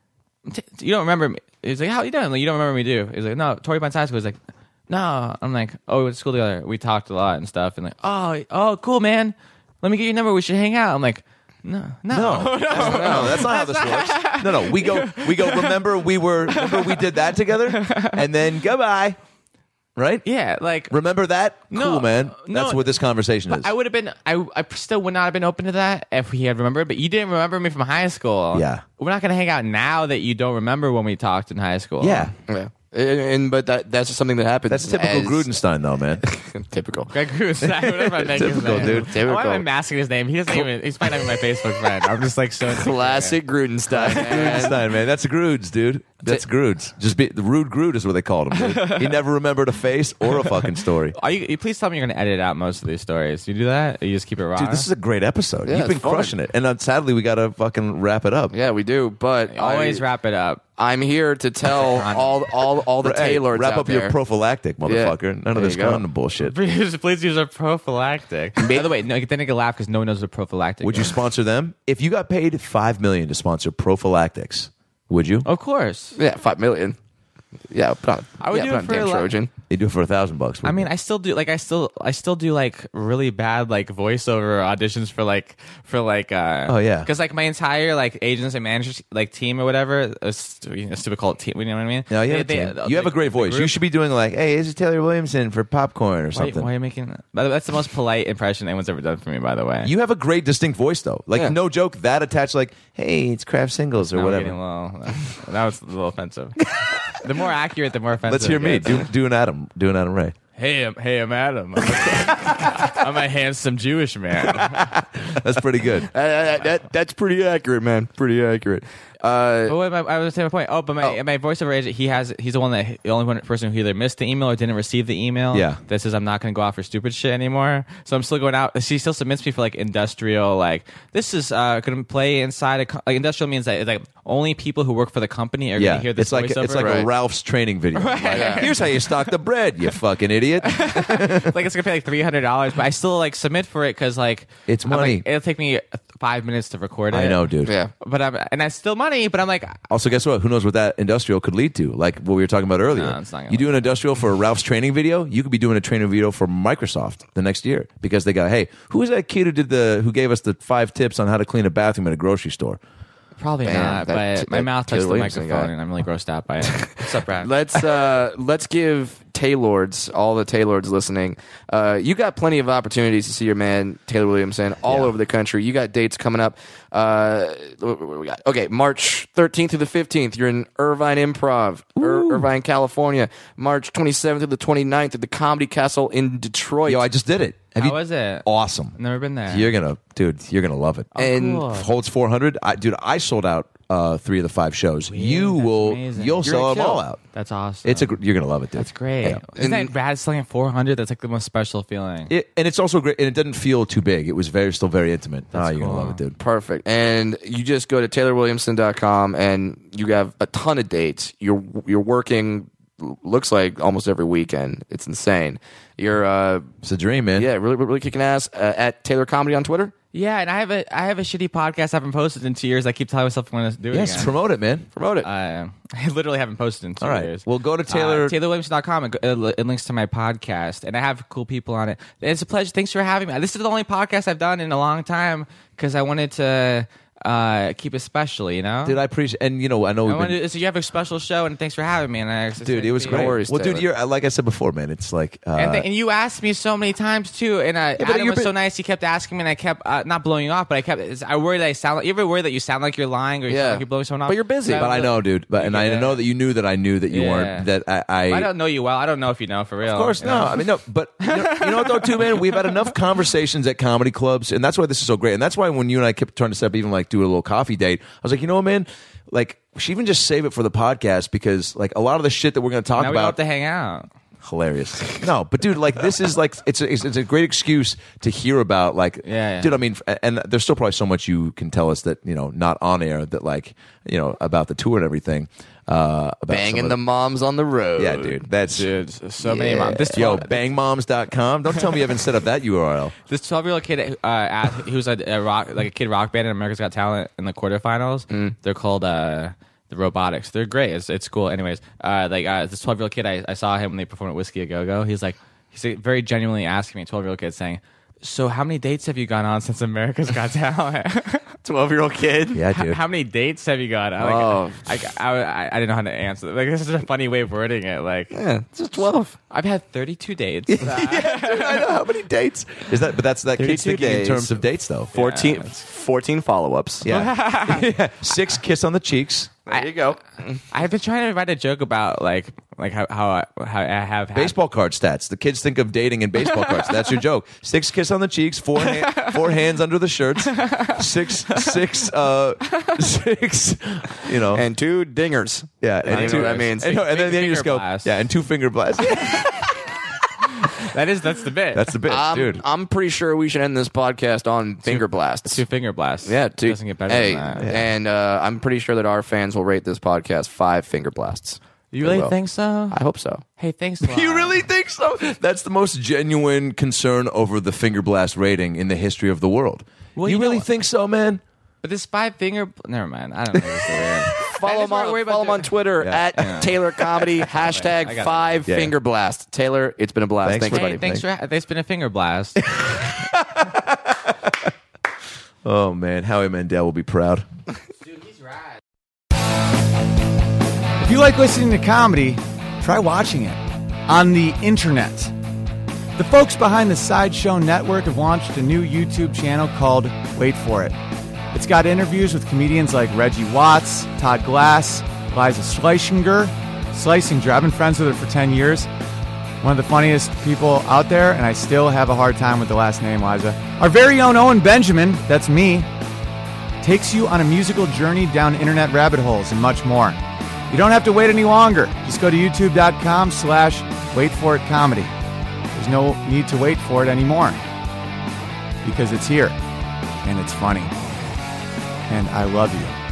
T- "You don't remember me?" He's like, "How you doing?" I'm like, "You don't remember me, do you?" He's like, "No, Torrey Pines High School." He's like, "No." I'm like, "Oh, we went to school together. We talked a lot and stuff." And like, "Oh, oh, cool, man. Let me get your number. We should hang out." I'm like, "No, no, No, no, that's not how this works. No, no, we go, we go. Remember, we were, remember, we did that together, and then goodbye, right? yeah, like." Remember that? No, cool, man. no. That's what this conversation is. I would have been. I, I still would not have been open to that if he had remembered. But you didn't remember me from high school. Yeah. we're not gonna hang out now that you don't remember when we talked in high school. yeah, Yeah. And, and but that that's just something that happens. that's typical as- Grudenstein, though, man. Typical. Greg Grunstein, whatever I make his Typical, name. dude. Why Typical. am I masking his name? He doesn't even. He's probably not even my Facebook friend. I'm just like so Classic Grudenstein. man. Grudenstein, man. That's Grudes, dude. That's Grudes. Just be the rude Grude is what they called him. Dude. He never remembered a face or a fucking story. Are you, you please tell me you're going to edit out most of these stories. You do that? Or you just keep it raw? Dude, this is a great episode. Yeah, You've been it's fun. crushing it, and uh, sadly, we gotta fucking wrap it up. Yeah, we do. But Always I, wrap it up. I'm here to tell all all all the Hey, Taylors wrap out up there. your prophylactic, motherfucker. None There of this you go. condom bullshit. Please, please use a prophylactic. By the way, no, then I can laugh because no one knows what prophylactic Would you is. sponsor them if you got paid five million to sponsor prophylactics? Would you? Of course. Yeah, five million. Yeah, put on, I would yeah, do put it on for damn like- Trojan. They do it for a thousand bucks. I mean, I still do like I still I still do like really bad like voiceover auditions for like for like uh Oh, yeah. because like my entire like agents and managers like team or whatever a, stu- you know, stupid call it team, you know what I mean? no, you, have, They- a team. they- you have a the- great the voice. You group- should be doing like, hey, this is Taylor Williamson for popcorn or Why, something. why are you making that? But that's the most polite impression anyone's ever done for me, by the way. You have a great distinct voice though. Like Yeah. no joke, that attached like, hey, it's Kraft Singles or Now we're whatever. getting a little, that was a little offensive. The more accurate, the more offensive. Let's hear it me gets. do, do an Adam, do an Adam Ray. Hey, I'm, hey, I'm Adam. I'm a, I'm a handsome Jewish man. That's pretty good. Uh, that, that, that's pretty accurate, man. Pretty accurate. Uh, But wait, my, I was saying my point. Oh, but my Oh. my voiceover agent, he has he's the one that the only one person who either missed the email or didn't receive the email. Yeah. that says I'm not going to go out for stupid shit anymore. So I'm still going out. She still submits me for like industrial. Like this is uh, going to play inside a co- like industrial means that like only people who work for the company are going Yeah, to hear this it's like voiceover. it's like Right. a Ralph's training video. Like, here's how you stock the bread, you fucking idiot. like it's gonna pay like three hundred dollars, but I still like submit for it because like It's I'm, like, money. it'll take me five minutes to record it. I know, dude. yeah. but I'm and that's still money. But I'm like, Also, guess what? Who knows what that industrial could lead to? Like what we were talking about earlier. No, it's not gonna you do an industrial for a Ralph's training video, you could be doing a training video for Microsoft the next year because they go, hey, who was that kid who did the who gave us the five tips on how to clean a bathroom at a grocery store? probably Man, not. that- But my that mouth Taylor touched the Williamson microphone, guy. and I'm really grossed out by it. What's up, Brad? Let's uh, let's give Taylords, all the Taylords listening, uh, you got plenty of opportunities to see your man Taylor Williamson all Yeah. over the country. You got dates coming up. Uh, what- what we got? Okay, March thirteenth through the fifteenth, you're in Irvine Improv, Ir- Irvine, California. March twenty-seventh through the twenty-ninth at the Comedy Castle in Detroit. Yo, I just did it. Have How you- was it? Awesome. Never been there. You're gonna, dude. You're gonna love it. and cool. Holds four hundred. I, dude, I sold out uh, three of the five shows. you that's will, amazing. you'll You're sell gonna them all kill. out. That's awesome. It's a, gr- you're gonna love it, dude. That's great. Yeah. Isn't And- that rad selling at four hundred? That's like the most special feeling. It, and it's also great, and it doesn't feel too big. It was very, still very intimate. That's oh, you're cool. gonna love it, dude. Perfect. And you just go to taylor williamson dot com and you have a ton of dates. You're you're working looks like almost every weekend. It's insane. You're uh It's a dream, man. yeah, really really kicking ass uh, at Taylor Comedy on Twitter. Yeah, and I have a I have a shitty podcast I haven't posted in two years. I keep telling myself I'm going to do it Yes, again. promote it, man. Promote it. Uh, I literally haven't posted in two All right. years. Well, go to Taylor- uh, taylor williamson dot com and go, uh, it links to my podcast, and I have cool people on it. It's a pleasure. Thanks for having me. This is the only podcast I've done in a long time because I wanted to uh, keep it special. You know, Dude, I appreciate, and you know, I know I we've wanted been, to, so you have a well, show, and thanks for having me. And I, dude, it was yeah. great. worries, well, dude, Taylor. you're like I said before, man. It's like, uh, And, th- and you asked me so many times too, and uh, but Adam you're was so bit- nice. He kept asking me, and I kept uh, not blowing you off, but I kept. it's- I worry that I sound. Like, you ever worry that you sound like you're lying or you Yeah. sound like you're blowing someone off? But you're busy. So but I know, dude. But and I Yeah. know that you knew that I knew that you Yeah. weren't. That I, I, I don't know you well. I don't know if you know for real. Of course, you no. know? I mean, no. But you know, you know what, though, too, man? We've had enough conversations at comedy clubs, and that's why this is so great. And that's why when you and I kept trying to set up, even like do a little coffee date, I was like, you know what, man? Like, we should even just save it for the podcast because, like, a lot of the shit that we're going to talk Now we don't have about. to hang out. Hilarious. No, but dude, like this is like it's a, it's a great excuse to hear about. Like, Yeah, yeah. dude. I mean, and there's still probably so much you can tell us that you know not on air that like you know about the tour and everything. Uh, about some Banging of the moms on the road. yeah, dude. That's Dude, so many Yeah. moms. This yo twelve, bang moms dot com. Don't tell me you haven't set up that U R L. this twelve year old kid, uh, at, he was a, a rock, like a kid rock band in America's Got Talent in the quarterfinals. Mm. They're called uh, the Robotics. They're great. It's, it's cool. Anyways, uh, like uh, this twelve year old kid, I, I saw him when they performed at Whiskey a Go Go. He's like, he's very genuinely asking me, twelve year old kid, saying, "So how many dates have you gone on since America's Got Talent?" twelve year old kid. Yeah, How, dude. how many dates have you gone on? Like, Oh. I, I, I, I didn't know how to answer. Like this is a funny way of wording it. Like Yeah, it's just twelve. I've had thirty-two dates. Dude, I know how many dates is that, but that's that kid's thirty-two thinking in days. terms of dates though. fourteen, fourteen follow ups. Yeah, Yeah. Six kiss on the cheeks. There you go. I've been trying to write a joke about like like how how I, how I have had Baseball card stats. The kids think of dating in baseball cards. That's your joke. Six kiss on the cheeks, four ha- four hands under the shirts, six six uh six. You know, And two dingers. yeah, I don't even know what that means. And, no, and then, then you just go, Finger blast. yeah, and two finger blasts. That is that's the bit. That's the bit, I'm, dude. I'm pretty sure we should end this podcast on finger blasts. two finger blasts. Yeah, it two, doesn't get better hey, than that. And uh, I'm pretty sure that our fans will rate this podcast five finger blasts. You really They will. think so? I hope so. Hey, thanks. A lot. You really think so? That's the most genuine concern over the finger blast rating in the history of the world. Well, you, you really know- think so, man? But this five finger. Never mind. I don't know. This is weird. follow him just on worry about follow him the- on Twitter Yeah. at Taylor Comedy hashtag I got it. five Yeah. finger blast. Taylor, it's been a blast. Thanks Thanks, for- Hey, buddy. thanks for thanks been a finger blast. Oh man, Howie Mandel will be proud. Dude, he's right. If you like listening to comedy, try watching it on the internet. The folks behind the Sideshow Network have launched a new YouTube channel called Wait For It. It's got interviews with comedians like Reggie Watts, Todd Glass, Liza Schlesinger. Schlesinger, I've been friends with her for ten years. One of the funniest people out there, and I still have a hard time with the last name, Liza. Our very own Owen Benjamin, that's me, takes you on a musical journey down internet rabbit holes and much more. You don't have to wait any longer. Just go to youtube.com slash wait for it comedy. There's no need to wait for it anymore because it's here and it's funny. And I love you.